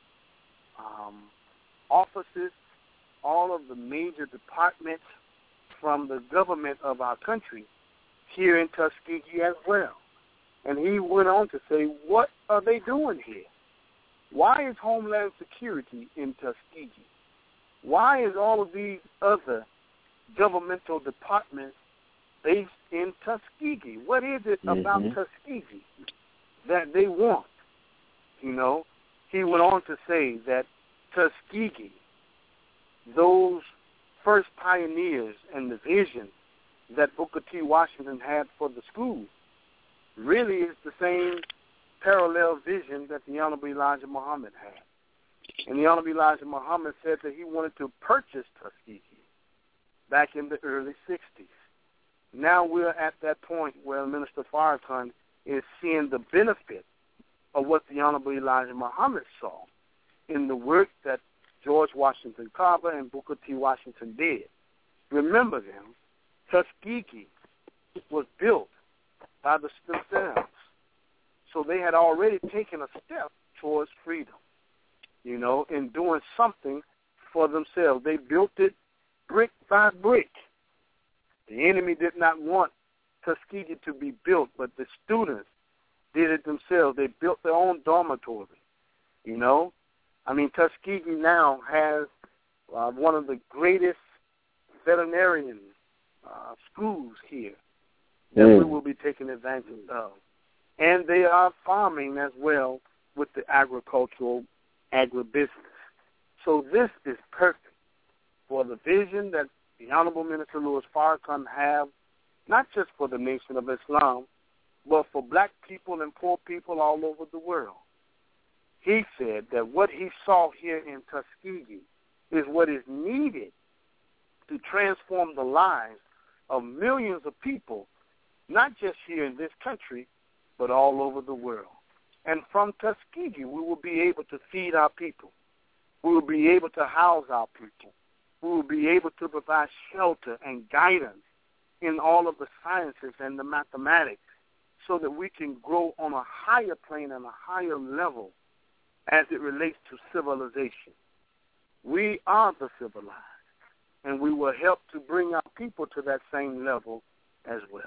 um, offices, all of the major departments from the government of our country here in Tuskegee as well. And he went on to say, what are they doing here? Why is Homeland Security in Tuskegee? Why is all of these other governmental departments based in Tuskegee? What is it mm-hmm. about Tuskegee that they want? You know, he went on to say that Tuskegee, those first pioneers and the vision that Booker T. Washington had for the school really is the same parallel vision that the Honorable Elijah Muhammad had. And the Honorable Elijah Muhammad said that he wanted to purchase Tuskegee back in the early sixties. Now we're at that point where Minister Farrakhan is seeing the benefit of what the Honorable Elijah Muhammad saw in the work that George Washington Carver and Booker T. Washington did. Remember them, Tuskegee was built by the themselves. So they had already taken a step towards freedom, you know, in doing something for themselves. They built it brick by brick. The enemy did not want Tuskegee to be built, but the students did it themselves. They built their own dormitory, you know. I mean, Tuskegee now has uh, one of the greatest veterinarian uh, schools here that mm. we will be taking advantage of. And they are farming as well with the agricultural agribusiness. So this is perfect for the vision that the Honorable Minister Louis Farrakhan have, not just for the Nation of Islam, but for black people and poor people all over the world. He said that what he saw here in Tuskegee is what is needed to transform the lives of millions of people, not just here in this country, but all over the world. And from Tuskegee, we will be able to feed our people. We will be able to house our people. We will be able to provide shelter and guidance in all of the sciences and the mathematics so that we can grow on a higher plane and a higher level as it relates to civilization. We are the civilized, and we will help to bring our people to that same level as well.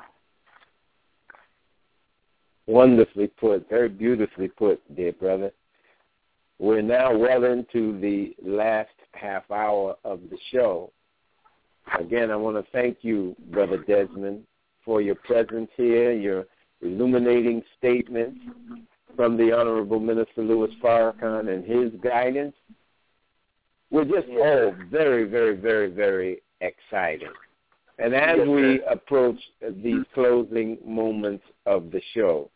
Wonderfully put, very beautifully put, dear brother. We're now well into the last half hour of the show. Again, I want to thank you, Brother Desmond, for your presence here, your illuminating statements from the Honorable Minister Louis Farrakhan and his guidance. We're just all very, very, very, very excited. And as yes, we approach these closing moments of the show,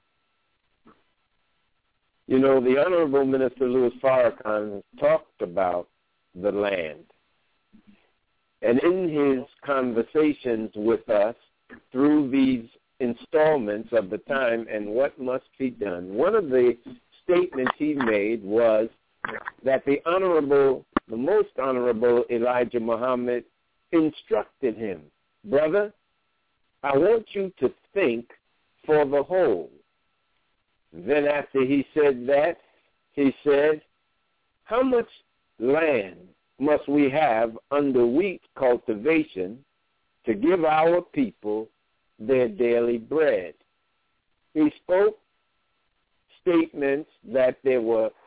you know, the Honorable Minister Louis Farrakhan has talked about the land. And in his conversations with us through these installments of the time and what must be done, one of the statements he made was that the Honorable, the Most Honorable Elijah Muhammad instructed him, brother, I want you to think for the whole. Then after he said that, he said, how much land must we have under wheat cultivation to give our people their daily bread? He spoke statements that there were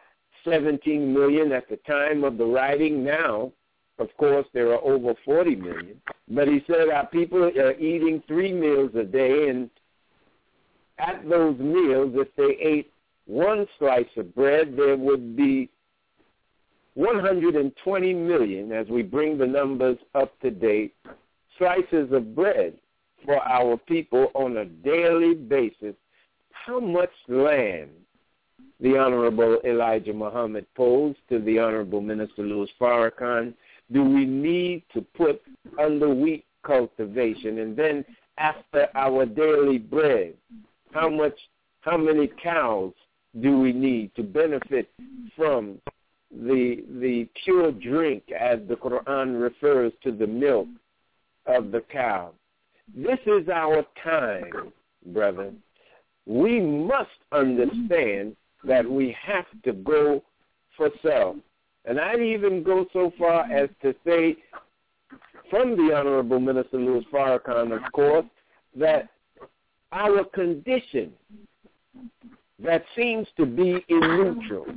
seventeen million at the time of the writing. Now, of course, there are over forty million. But he said our people are eating three meals a day, and at those meals, if they ate one slice of bread, there would be one hundred twenty million, as we bring the numbers up to date, slices of bread for our people on a daily basis. How much land, the Honorable Elijah Muhammad posed to the Honorable Minister Louis Farrakhan, do we need to put under wheat cultivation? And then after our daily bread, how much, how many cows do we need to benefit from the the pure drink, as the Quran refers to the milk of the cow? This is our time, brother. We must understand that we have to go for self. And I'd even go so far as to say, from the Honorable Minister Louis Farrakhan, of course, that our condition that seems to be in neutral,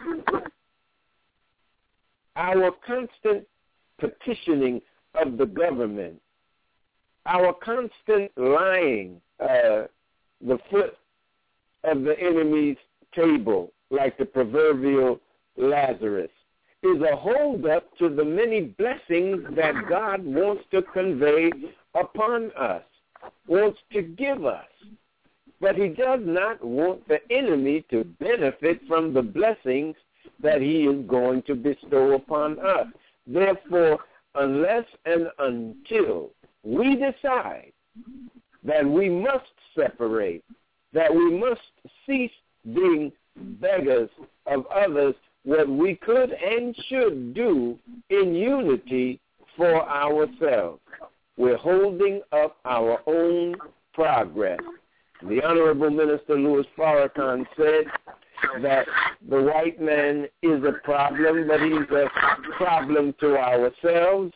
our constant petitioning of the government, our constant lying, uh, the foot of the enemy's table, like the proverbial Lazarus, is a hold-up to the many blessings that God wants to convey upon us, wants to give us. But he does not want the enemy to benefit from the blessings that he is going to bestow upon us. Therefore, unless and until we decide that we must separate, that we must cease being beggars of others, what we could and should do in unity for ourselves, we're holding up our own progress. The Honorable Minister Louis Farrakhan said that the white man is a problem, but he's a problem to ourselves.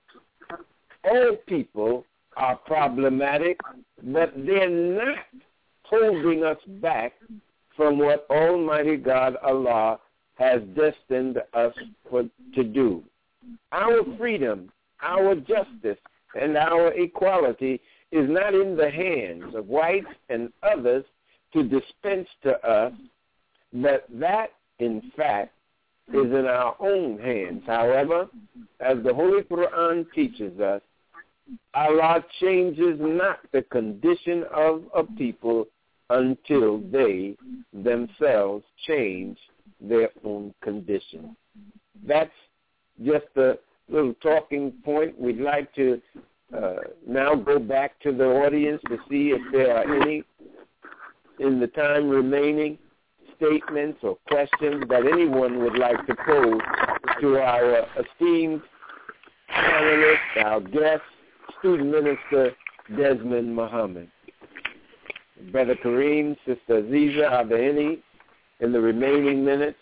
All people are problematic, but they're not holding us back from what Almighty God, Allah, has destined us for, to do. Our freedom, our justice, and our equality is not in the hands of whites and others to dispense to us, but that, in fact, is in our own hands. However, as the Holy Quran teaches us, Allah changes not the condition of a people until they themselves change their own condition. That's just a little talking point. We'd like to uh, now go back to the audience to see if there are any, in the time remaining, statements or questions that anyone would like to pose to our esteemed panelists, our guest, Student Minister Desmond Muhammad. Brother Kareem, Sister Aziza, are there any in the remaining minutes?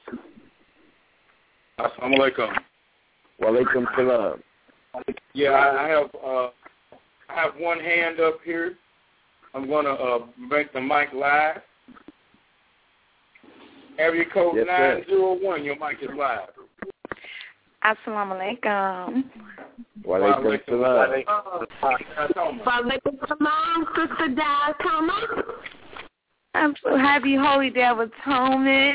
Assalamu alaikum. Wa alaikum salam. Yeah, I have uh, I have one hand up here. I'm going to uh, make the mic live. Area code yes, nine zero one, your mic is live. Assalamu alaikum. Wa alaikum salam. Wa alaikum salam, Sister Dal Kama. I'm so happy, Holy Day of Atonement.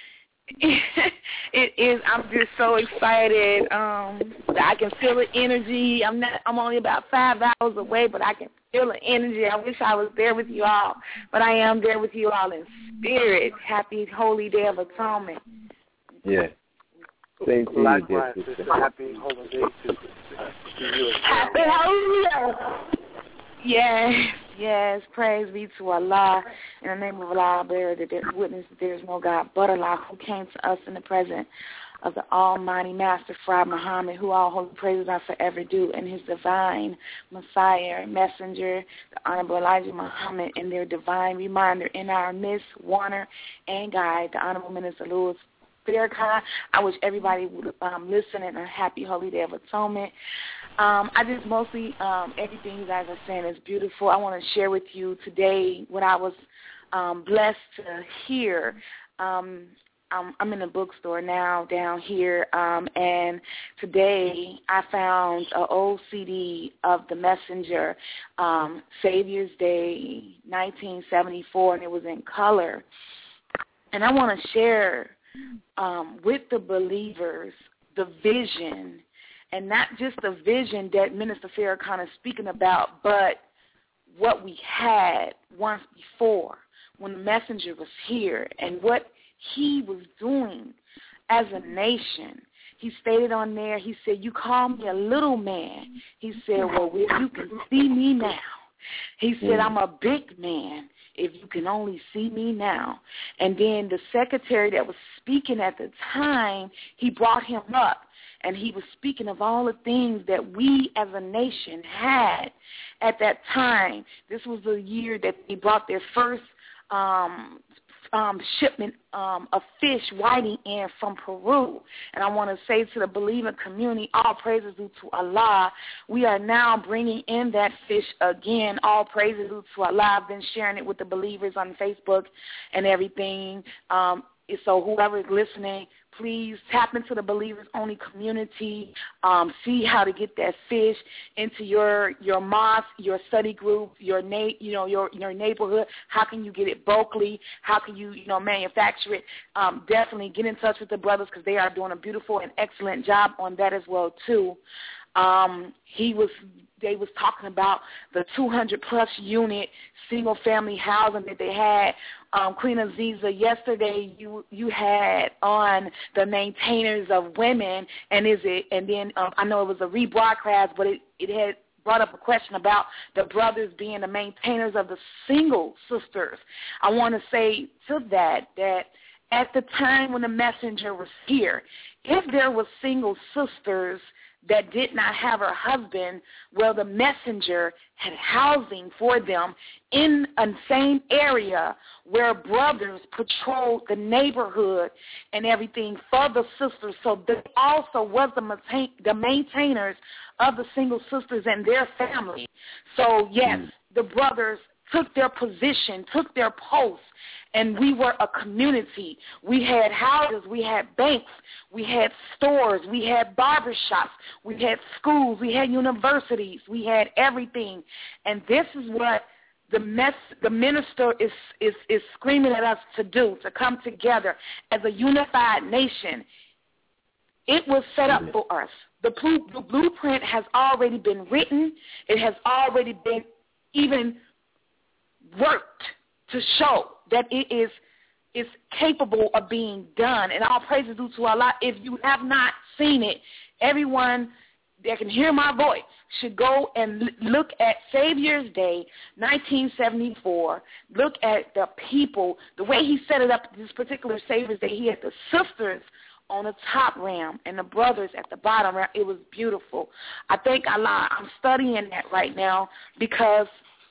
It is. I'm just so excited. Um, I can feel the energy. I'm not. I'm only about five hours away, but I can feel the energy. I wish I was there with you all, but I am there with you all in spirit. Happy Holy Day of Atonement. Yeah. Same to Likewise, you, sister. Happy Holy Day to, to you. Happy Holy Day. Yes, yes, praise be to Allah. In the name of Allah, I bear the witness that there is no God but Allah, who came to us in the presence of the Almighty Master, Friar Muhammad, who all holy praises are forever due, and his divine Messiah, messenger, the Honorable Elijah Muhammad, and their divine reminder in our midst, warner, and guide, the Honorable Minister Louis Farrakhan. I wish everybody would um, listen in a happy Holy Day of Atonement. Um, I just mostly, um, everything you guys are saying is beautiful. I want to share with you today what I was um, blessed to hear. Um, I'm, I'm in a bookstore now down here, um, and today I found an old C D of The Messenger, um, Savior's Day, nineteen seventy-four, and it was in color. And I want to share um, with the believers the vision, and not just the vision that Minister Farrakhan is speaking about, but what we had once before when the messenger was here and what he was doing as a nation. He stated on there, he said, you call me a little man. He said, well, if you can see me now. He said, I'm a big man if you can only see me now. And then the secretary that was speaking at the time, he brought him up. And he was speaking of all the things that we as a nation had at that time. This was the year that they brought their first um, um, shipment um, of fish whiting in from Peru. And I want to say to the believing community, all praises due to Allah. We are now bringing in that fish again. All praises due to Allah. I've been sharing it with the believers on Facebook and everything. Um, so whoever is listening, please tap into the Believers Only community. Um, see how to get that fish into your your mosque, your study group, your na- you know your your neighborhood. How can you get it bulkily? How can you you know manufacture it? Um, definitely get in touch with the brothers because they are doing a beautiful and excellent job on that as well too. Um, he was. They was talking about the two hundred plus unit single family housing that they had. Um, Queen Aziza, yesterday you you had on the maintainers of women, and is it? And then um, I know it was a rebroadcast, but it it had brought up a question about the brothers being the maintainers of the single sisters. I want to say to that that at the time when the messenger was here, if there was single sisters that did not have her husband, well, the messenger had housing for them in a same area where brothers patrolled the neighborhood and everything for the sisters. So they also was the, maintain, the maintainers of the single sisters and their family. So, yes, the brothers took their position, took their post, and we were a community. We had houses, we had banks, we had stores, we had barbershops, we had schools, we had universities, we had everything. And this is what the mess, the minister is, is, is screaming at us to do, to come together as a unified nation. It was set up for us. The, pl- the blueprint has already been written. It has already been even worked to show that it is is capable of being done. And all praises due to Allah. If you have not seen it, everyone that can hear my voice should go and l- look at Savior's Day, nineteen seventy-four. Look at the people, the way he set it up, this particular Savior's Day. He had the sisters on the top ram and the brothers at the bottom ram. It was beautiful. I thank Allah. I'm studying that right now because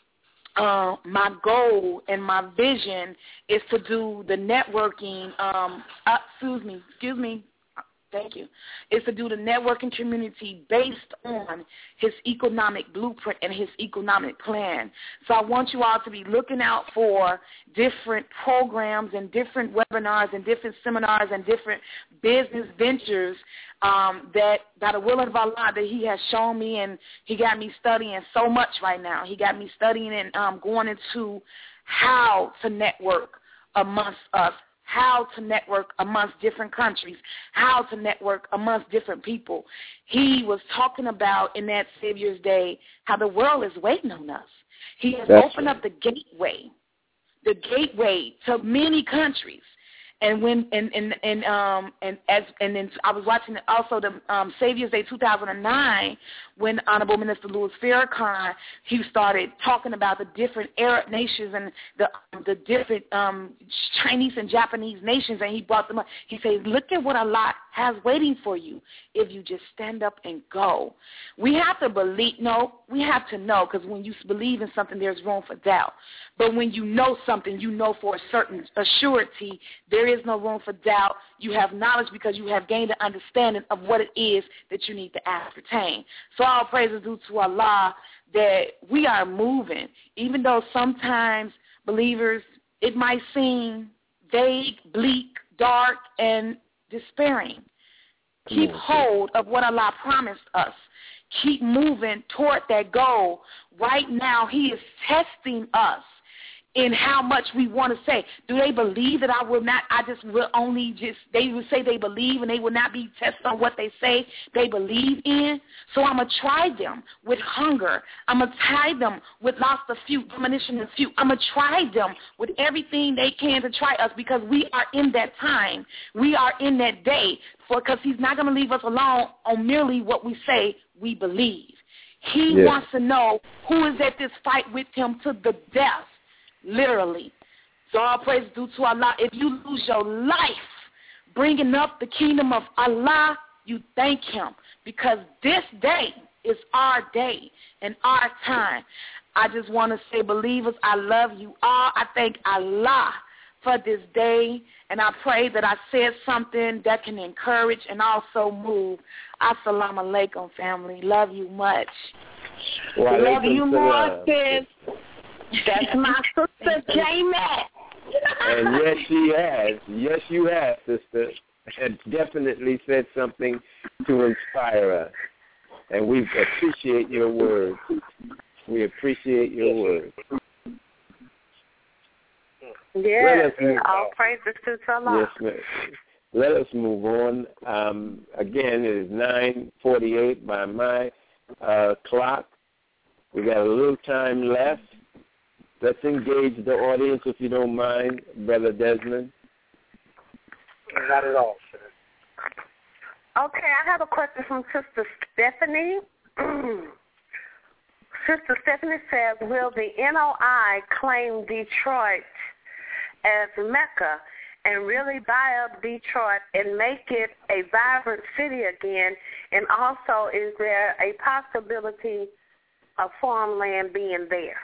Uh, my goal and my vision is to do the networking, um, uh, excuse me, excuse me, thank you, is to do the networking community based on his economic blueprint and his economic plan. So I want you all to be looking out for different programs and different webinars and different seminars and different business ventures um, that, by the will of Allah, that he has shown me, and he got me studying so much right now. He got me studying and um, going into how to network amongst us, how to network amongst different countries, how to network amongst different people. He was talking about in that Savior's Day how the world is waiting on us. He has That's opened right. up the gateway, the gateway to many countries. And when and and and um and as and then I was watching also the um, Savior's Day two thousand nine when Honorable Minister Louis Farrakhan, he started talking about the different Arab nations and the the different um, Chinese and Japanese nations, and he brought them up. He said, "Look at what Allah has waiting for you if you just stand up and go." We have to believe. No, we have to know, because when you believe in something, there's room for doubt. But when you know something, you know for a certain a surety, there is no room for doubt. You have knowledge because you have gained an understanding of what it is that you need to ascertain. So all praises due to Allah that we are moving, even though sometimes believers, it might seem vague, bleak, dark and despairing. Keep hold of what Allah promised us. Keep moving toward that goal. Right now, he is testing us in how much we want to say. Do they believe that I will not, I just will only just, they will say they believe and they will not be tested on what they say they believe in? So I'm going to try them with hunger. I'm going to try them with loss of fuel, diminution of fuel. I'm going to try them with everything they can to try us, because we are in that time. We are in that day, because he's not going to leave us alone on merely what we say we believe. He yeah. wants to know who is at this fight with him to the death. Literally. So all praise due to Allah. If you lose your life bringing up the kingdom of Allah, you thank him, because this day is our day and our time. I just want to say, believers, I love you all. I thank Allah for this day, and I pray that I said something that can encourage and also move. Assalamu alaikum, family. Love you much. Wa love alaikum you more, salam. sis. That's my sister, Jamie. And yes, she has. Yes, you have, sister. And definitely said something to inspire us. And we appreciate your words. We appreciate your words. Yes, all praises to Allah. Yes, ma'am. Let us move on. Um, again, it is nine forty-eight by my uh, clock. We got a little time left. Let's engage the audience, if you don't mind, Brother Desmond. Not at all, sir. Okay, I have a question from Sister Stephanie. Sister Stephanie says, will the N O I claim Detroit as Mecca and really buy up Detroit and make it a vibrant city again? And also, is there a possibility of farmland being there?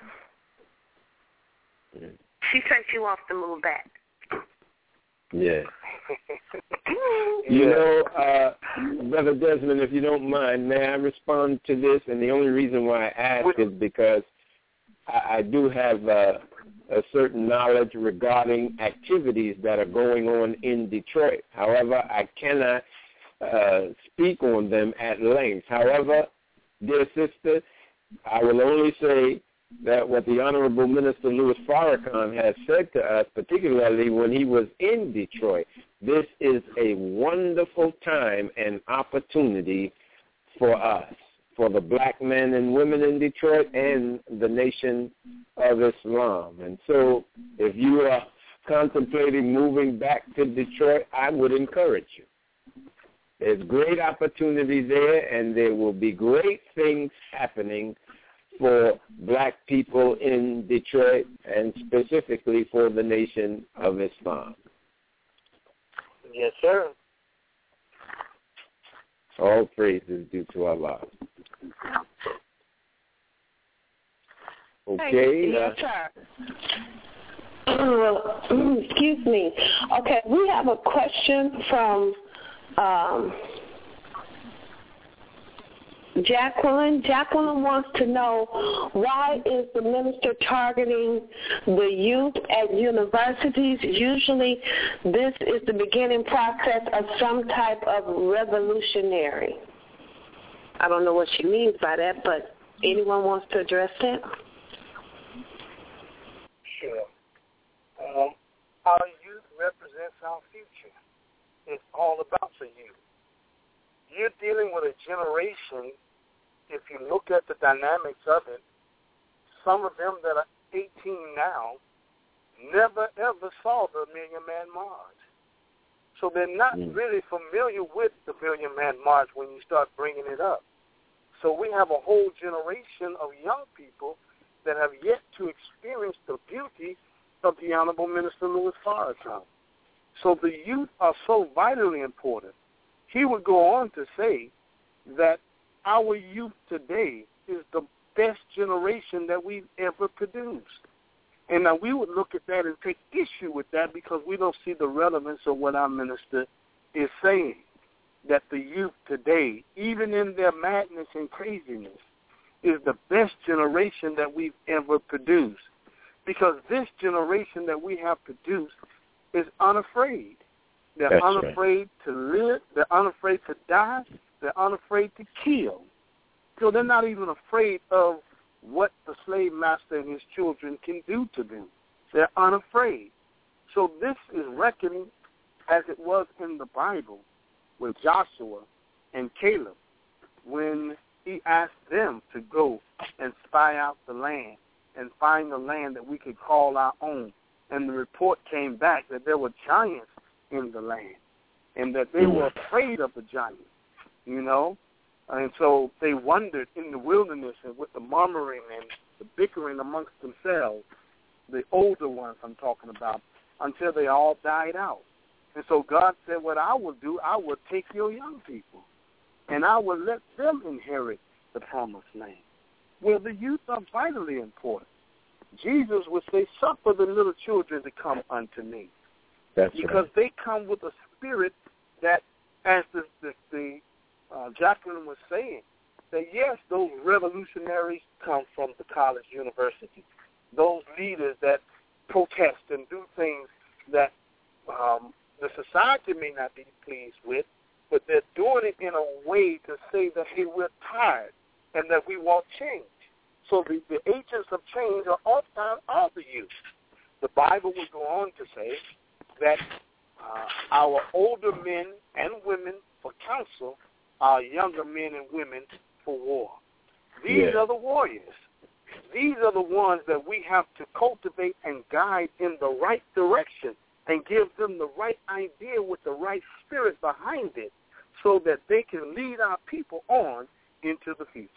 Mm. She says she wants to move back. Yeah. You know, uh, Brother Desmond, if you don't mind, may I respond to this? And the only reason why I ask is because I, I do have uh, a certain knowledge regarding activities that are going on in Detroit. However, I cannot uh, speak on them at length. However, dear sister, I will only say that what the Honorable Minister Louis Farrakhan has said to us, particularly when he was in Detroit, this is a wonderful time and opportunity for us, for the black men and women in Detroit and the nation of Islam. And so if you are contemplating moving back to Detroit, I would encourage you. There's great opportunity there, and there will be great things happening for black people in Detroit, and specifically for the nation of Islam. Yes, sir. All praise is due to Allah. Okay. Yes, sir. Excuse me. Okay, we have a question from um, Jacqueline. Jacqueline wants to know, why is the minister targeting the youth at universities? Usually this is the beginning process of some type of revolutionary. I don't know what she means by that, but anyone wants to address that? Sure. Um, our youth represents our future. It's all about the youth. You're dealing with a generation, if you look at the dynamics of it, some of them that are eighteen now never, ever saw the Million Man March. So they're not mm. really familiar with the Million Man March when you start bringing it up. So we have a whole generation of young people that have yet to experience the beauty of the Honorable Minister Louis Farrakhan. So the youth are so vitally important. He would go on to say that our youth today is the best generation that we've ever produced. And now we would look at that and take issue with that because we don't see the relevance of what our minister is saying, that the youth today, even in their madness and craziness, is the best generation that we've ever produced. Because this generation that we have produced is unafraid. They're That's unafraid right. to live. They're unafraid to die. They're unafraid to kill. So they're not even afraid of what the slave master and his children can do to them. They're unafraid. So this is reckoned as it was in the Bible with Joshua and Caleb when he asked them to go and spy out the land and find the land that we could call our own. And the report came back that there were giants in the land and that they were afraid of the giants, you know. And so they wandered in the wilderness and with the murmuring and the bickering amongst themselves, the older ones I'm talking about, until they all died out. And so God said, what I will do, I will take your young people, and I will let them inherit the promised land. Well, the youth are vitally important. Jesus would say, suffer the little children to come unto me. That's because right. they come with a spirit that, as the, the, the uh, Jacqueline was saying, that yes, those revolutionaries come from the college university. Those leaders that protest and do things that um, the society may not be pleased with, but they're doing it in a way to say that, hey, we're tired and that we want change. So the, the agents of change are often are the youth. The Bible will go on to say that uh, our older men and women for counsel, our younger men and women for war. These yeah. are the warriors. These are the ones that we have to cultivate and guide in the right direction and give them the right idea with the right spirit behind it so that they can lead our people on into the future.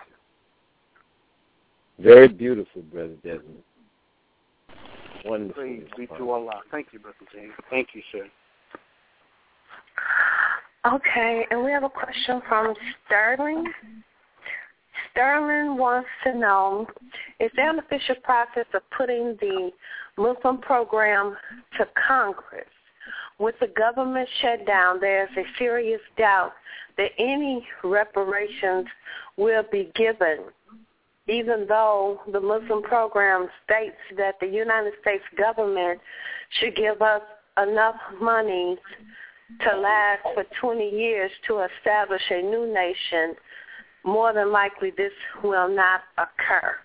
Very beautiful, Brother Desmond. Wonderful. Praise be to Allah. Thank you, Brother James. Thank you, sir. Okay, and we have a question from Sterling. Sterling wants to know, is there an official process of putting the Muslim program to Congress? With the government shutdown, there is a serious doubt that any reparations will be given, even though the Muslim program states that the United States government should give us enough money to last for twenty years to establish a new nation. More than likely this will not occur.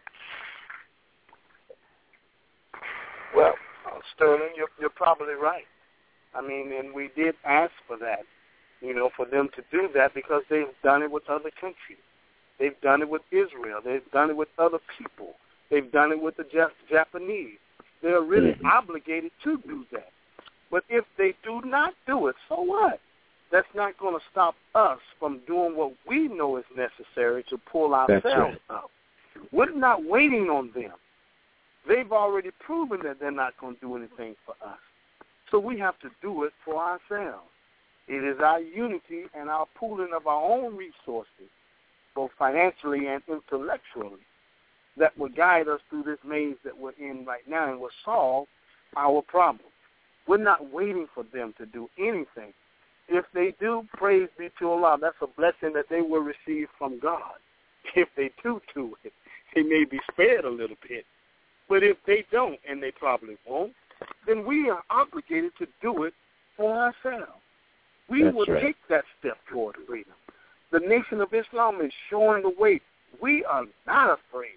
Well, uh, Sterling, you're, you're probably right. I mean, and we did ask for that, you know, for them to do that because they've done it with other countries. They've done it with Israel. They've done it with other people. They've done it with the Jap- Japanese. They're really mm-hmm. obligated to do that. But if they do not do it, so what? That's not going to stop us from doing what we know is necessary to pull ourselves right. up. We're not waiting on them. They've already proven that they're not going to do anything for us. So we have to do it for ourselves. It is our unity and our pooling of our own resources, both financially and intellectually, that will guide us through this maze that we're in right now and will solve our problem. We're not waiting for them to do anything. If they do, praise be to Allah. That's a blessing that they will receive from God. If they do do it, they may be spared a little bit. But if they don't, and they probably won't, then we are obligated to do it for ourselves. We That's will right. take that step toward freedom. The Nation of Islam is showing the way. We are not afraid.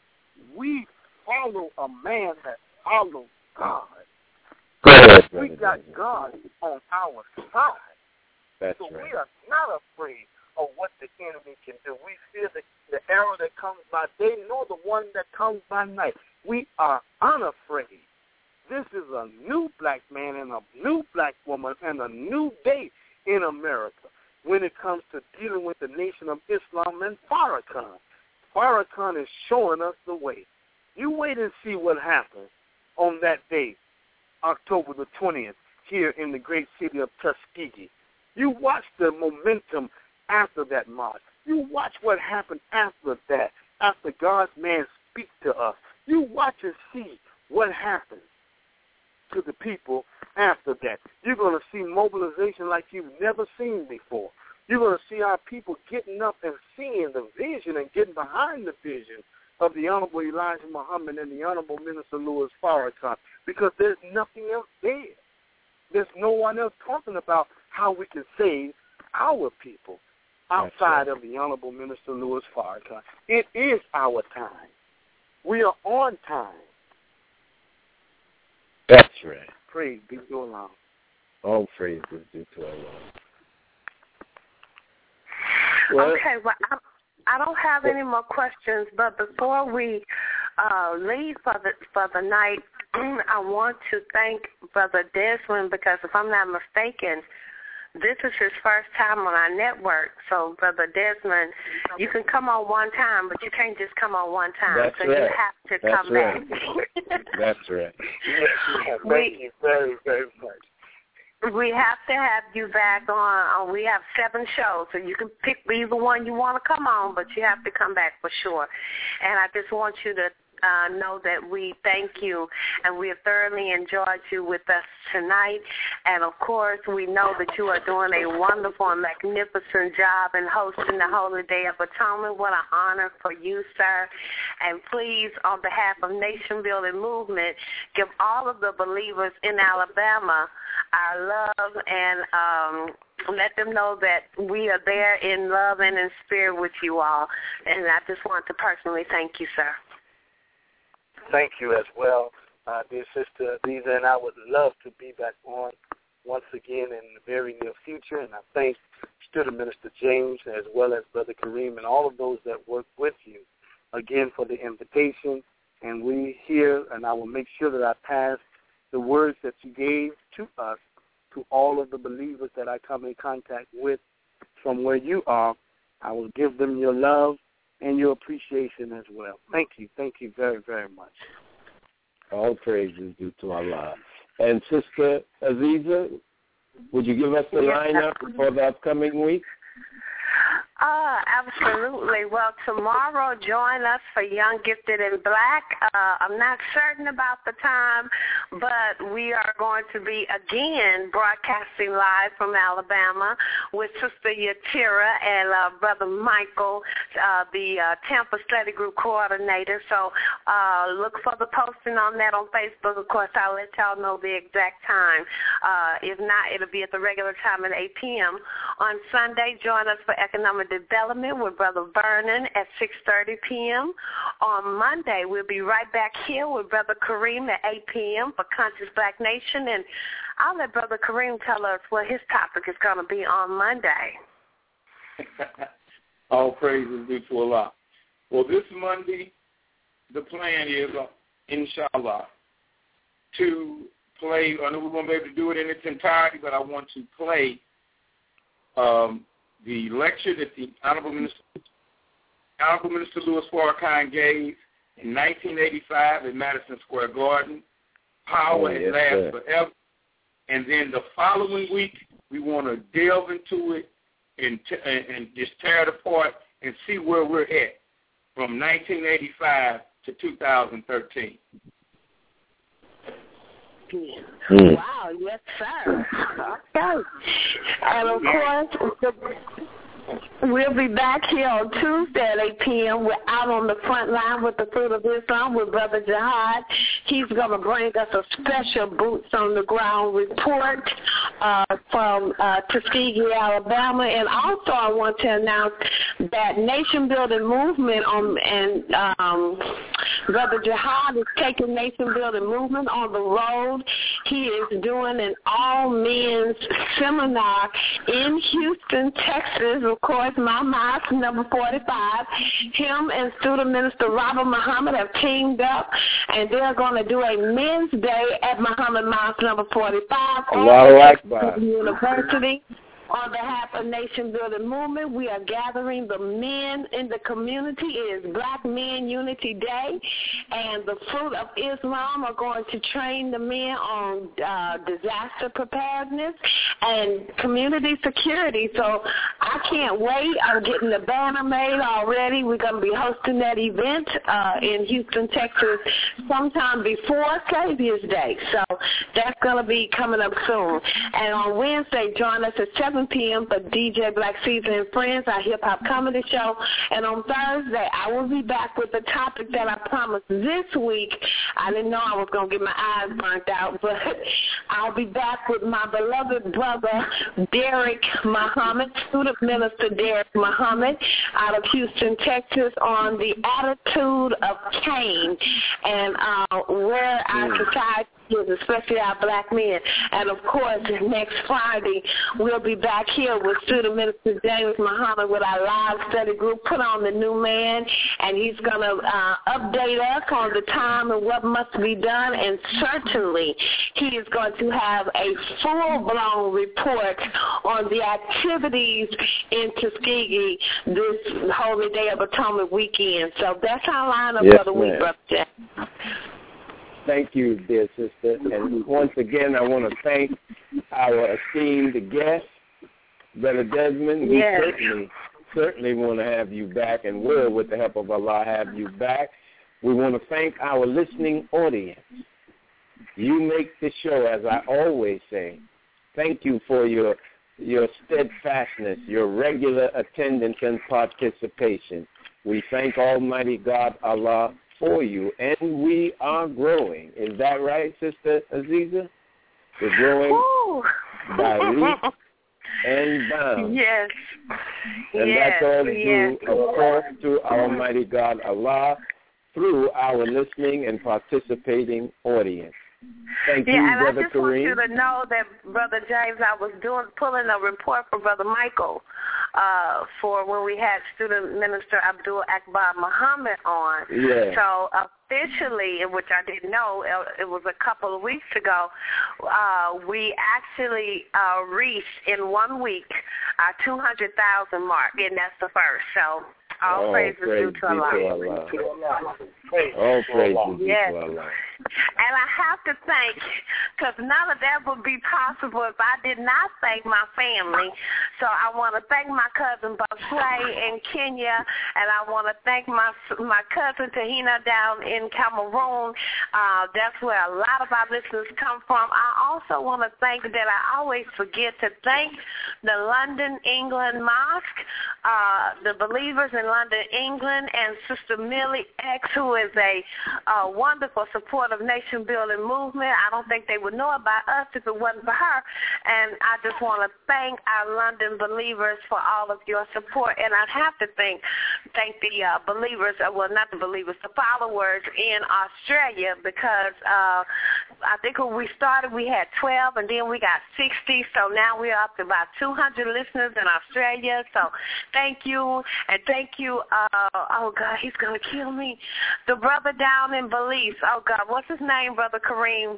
We follow a man that follows God. Good, we got Desmond. God on our side. That's so right. we are not afraid of what the enemy can do. We fear the, the arrow that comes by day, nor the one that comes by night. We are unafraid. This is a new black man and a new black woman and a new day in America when it comes to dealing with the Nation of Islam and Farrakhan. Farrakhan is showing us the way. You wait and see what happens on that day, October the twentieth, here in the great city of Tuskegee. You watch the momentum after that march. You watch what happened after that, after God's man speaks to us. You watch and see what happens to the people after that. You're going to see mobilization like you've never seen before. You're going to see our people getting up and seeing the vision and getting behind the vision of the Honorable Elijah Muhammad and the Honorable Minister Louis Farrakhan, because there's nothing else there. there's no one else talking about how we can save our people outside right. of the Honorable Minister Louis Farrakhan. It is our time. We are on time. That's right. Praise be to Allah. All praise is due to Allah. Well, okay, well, I, I don't have any more questions, but before we uh, leave for the for the night, I want to thank Brother Desmond because, if I'm not mistaken, this is his first time on our network. So, Brother Desmond, you can come on one time, but you can't just come on one time. That's so right. you have to That's come right. back. That's right. Yes, thank you very, very much. We have to have you back on. Uh, we have seven shows, so you can pick either one you want to come on, but you have to come back for sure. And I just want you to Uh, know that we thank you and we have thoroughly enjoyed you with us tonight. And, of course, we know that you are doing a wonderful and magnificent job in hosting the Holy Day of Atonement. What an honor for you, sir. And please, on behalf of Nation Building Movement, give all of the believers in Alabama our love and um, let them know that we are there in love and in spirit with you all. And I just want to personally thank you, sir. Thank you as well, uh, dear Sister Lisa, and I would love to be back on once again in the very near future. And I thank Student Minister James as well as Brother Kareem and all of those that work with you again for the invitation. And we here, and I will make sure that I pass the words that you gave to us to all of the believers that I come in contact with from where you are. I will give them your love and your appreciation as well. Thank you. Thank you very, very much. All praise is due to Allah. And Sister Aziza, would you give us the yes, lineup for the upcoming week? Uh, absolutely. Well, tomorrow, join us for Young, Gifted, and Black. Uh, I'm not certain about the time, but we are going to be, again, broadcasting live from Alabama with Sister Yatira and uh, Brother Michael, uh, the uh, Tampa Study Group Coordinator. So uh, look for the posting on that on Facebook. Of course, I'll let y'all know the exact time. Uh, if not, it'll be at the regular time at eight p.m. On Sunday, join us for Economic Development with Brother Vernon at six thirty p.m. On Monday, we'll be right back here with Brother Kareem at eight p.m. for Conscious Black Nation. And I'll let Brother Kareem tell us what his topic is going to be on Monday. All praise is due to Allah. Well, this Monday, the plan is, uh, inshallah, to play. I know we won't be able to do it in its entirety, but I want to play um, the lecture that the Honorable Minister, Honorable Minister Louis Farrakhan gave in nineteen eighty-five at Madison Square Garden. Power oh, has yes, lasted sir. forever. And then the following week, we want to delve into it and, t- and, and just tear it apart and see where we're at from nineteen eighty-five to two thousand thirteen. Mm. Wow, yes, sir. Okay. And, of course, the, we'll be back here on Tuesday at eight p.m. We're out on the front line with the Fruit of Islam with Brother Jihad. He's going to bring us a special boots on the ground report uh, from uh, Tuskegee, Alabama. And also I want to announce that Nation Building Movement on, and um, Brother Jihad is taking Nation Building Movement on the road. He is doing an all-men's seminar in Houston, Texas. Of course, my mosque, number forty-five. Him and Student Minister Robert Muhammad have teamed up, and they're going to do a men's day at Muhammad Mosque, number forty-five. Allahu Akbar. University. On behalf of Nation Building Movement, we are gathering the men in the community. It is Black Men Unity Day, and the Fruit of Islam are going to train the men on uh, disaster preparedness and community security. So I can't wait. I'm getting the banner made already. We're going to be hosting that event uh, in Houston, Texas, sometime before Savior's Day. So that's going to be coming up soon. And on Wednesday, join us at seven seven p.m. for D J Black Caesar and Friends, our hip-hop comedy show. And on Thursday, I will be back with the topic that I promised this week. I didn't know I was going to get my eyes burnt out, but I'll be back with my beloved brother, Derek Muhammad, student minister Derek Muhammad, out of Houston, Texas, on the attitude of Cain and uh, where our society is, especially our black men. And, of course, next Friday, we'll be back here with student minister James Muhammad with our live study group, Put on the New Man, and he's going to uh, update us on the time and what must be done, and certainly he is going to have a full-blown report on the activities in Tuskegee this Holy Day of Atonement weekend. So that's our lineup yes, for the week, Brother Jack. Thank you, dear sister. And once again, I want to thank our esteemed guest, Brother Desmond. We yes. certainly, certainly want to have you back, and will, with the help of Allah, have you back. We want to thank our listening audience. You make the show, as I always say. Thank you for your your steadfastness, your regular attendance and participation. We thank Almighty God, Allah, for you, and we are growing. Is that right, Sister Aziza? We're growing Ooh. by leaps and bounds. Yes. And yes. that's all due, yes. of course, to Almighty God, Allah, through our listening and participating audience. Thank yeah, you, and Brother I just Kareem. want you to know that, Brother James, I was doing pulling a report for Brother Michael uh, for when we had student minister Abdul Akbar Muhammad on. Yeah. So officially, which I didn't know, it was a couple of weeks ago, uh, we actually uh, reached in one week our two hundred thousand mark, and that's the first. So all oh, praise is due to Allah. Allah. All praise is due yes. to Allah. And I have to thank, because none of that would be possible if I did not thank my family. So I want to thank my cousin Busley in Kenya, and I want to thank my my cousin Tahina down in Cameroon. Uh, that's where a lot of our listeners come from. I also want to thank that I always forget to thank the London, England Mosque, uh, the believers in London, England, and Sister Millie X, who is a uh, wonderful supporter of nation building movement. I don't think they would know about us if it wasn't for her. And I just want to thank our London believers for all of your support. And I'd have to thank thank the uh, believers, uh, well, not the believers, the followers in Australia, because uh, I think when we started we had twelve, and then we got sixty. So now we're up to about two hundred listeners in Australia. So thank you. And thank you. Uh, oh, God, he's going to kill me. The brother down in Belize. Oh, God, what's his name, Brother Kareem?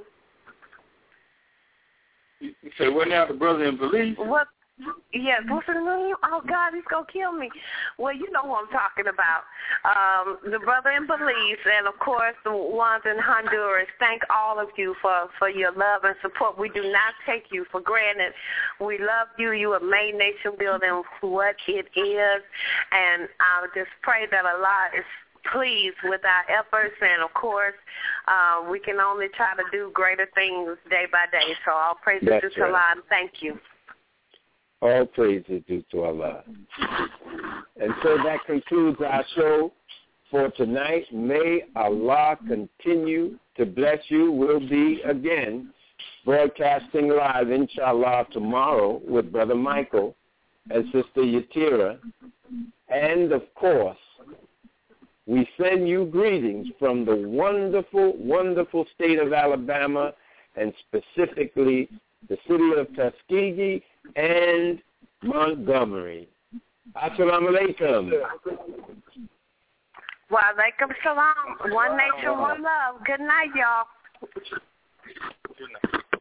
You say what now, the brother in Belize? What? Yes, what's his name? Oh, God, he's going to kill me. Well, you know who I'm talking about. Um, the brother in Belize, and, of course, the ones in Honduras. Thank all of you for, for your love and support. We do not take you for granted. We love you. You have made nation building what it is, and I just pray that Allah is pleased with our efforts, and of course, uh, we can only try to do greater things day by day. So all praise is to Allah, and thank you. All praise is due to Allah. And so that concludes our show for tonight. May Allah continue to bless you. We'll be again broadcasting live, inshallah, tomorrow with Brother Michael and Sister Yatira. And, of course, we send you greetings from the wonderful, wonderful state of Alabama, and specifically the city of Tuskegee and Montgomery. Assalamu alaikum. Wa alaikum salam. One nation, one love. Good night, y'all. Good night.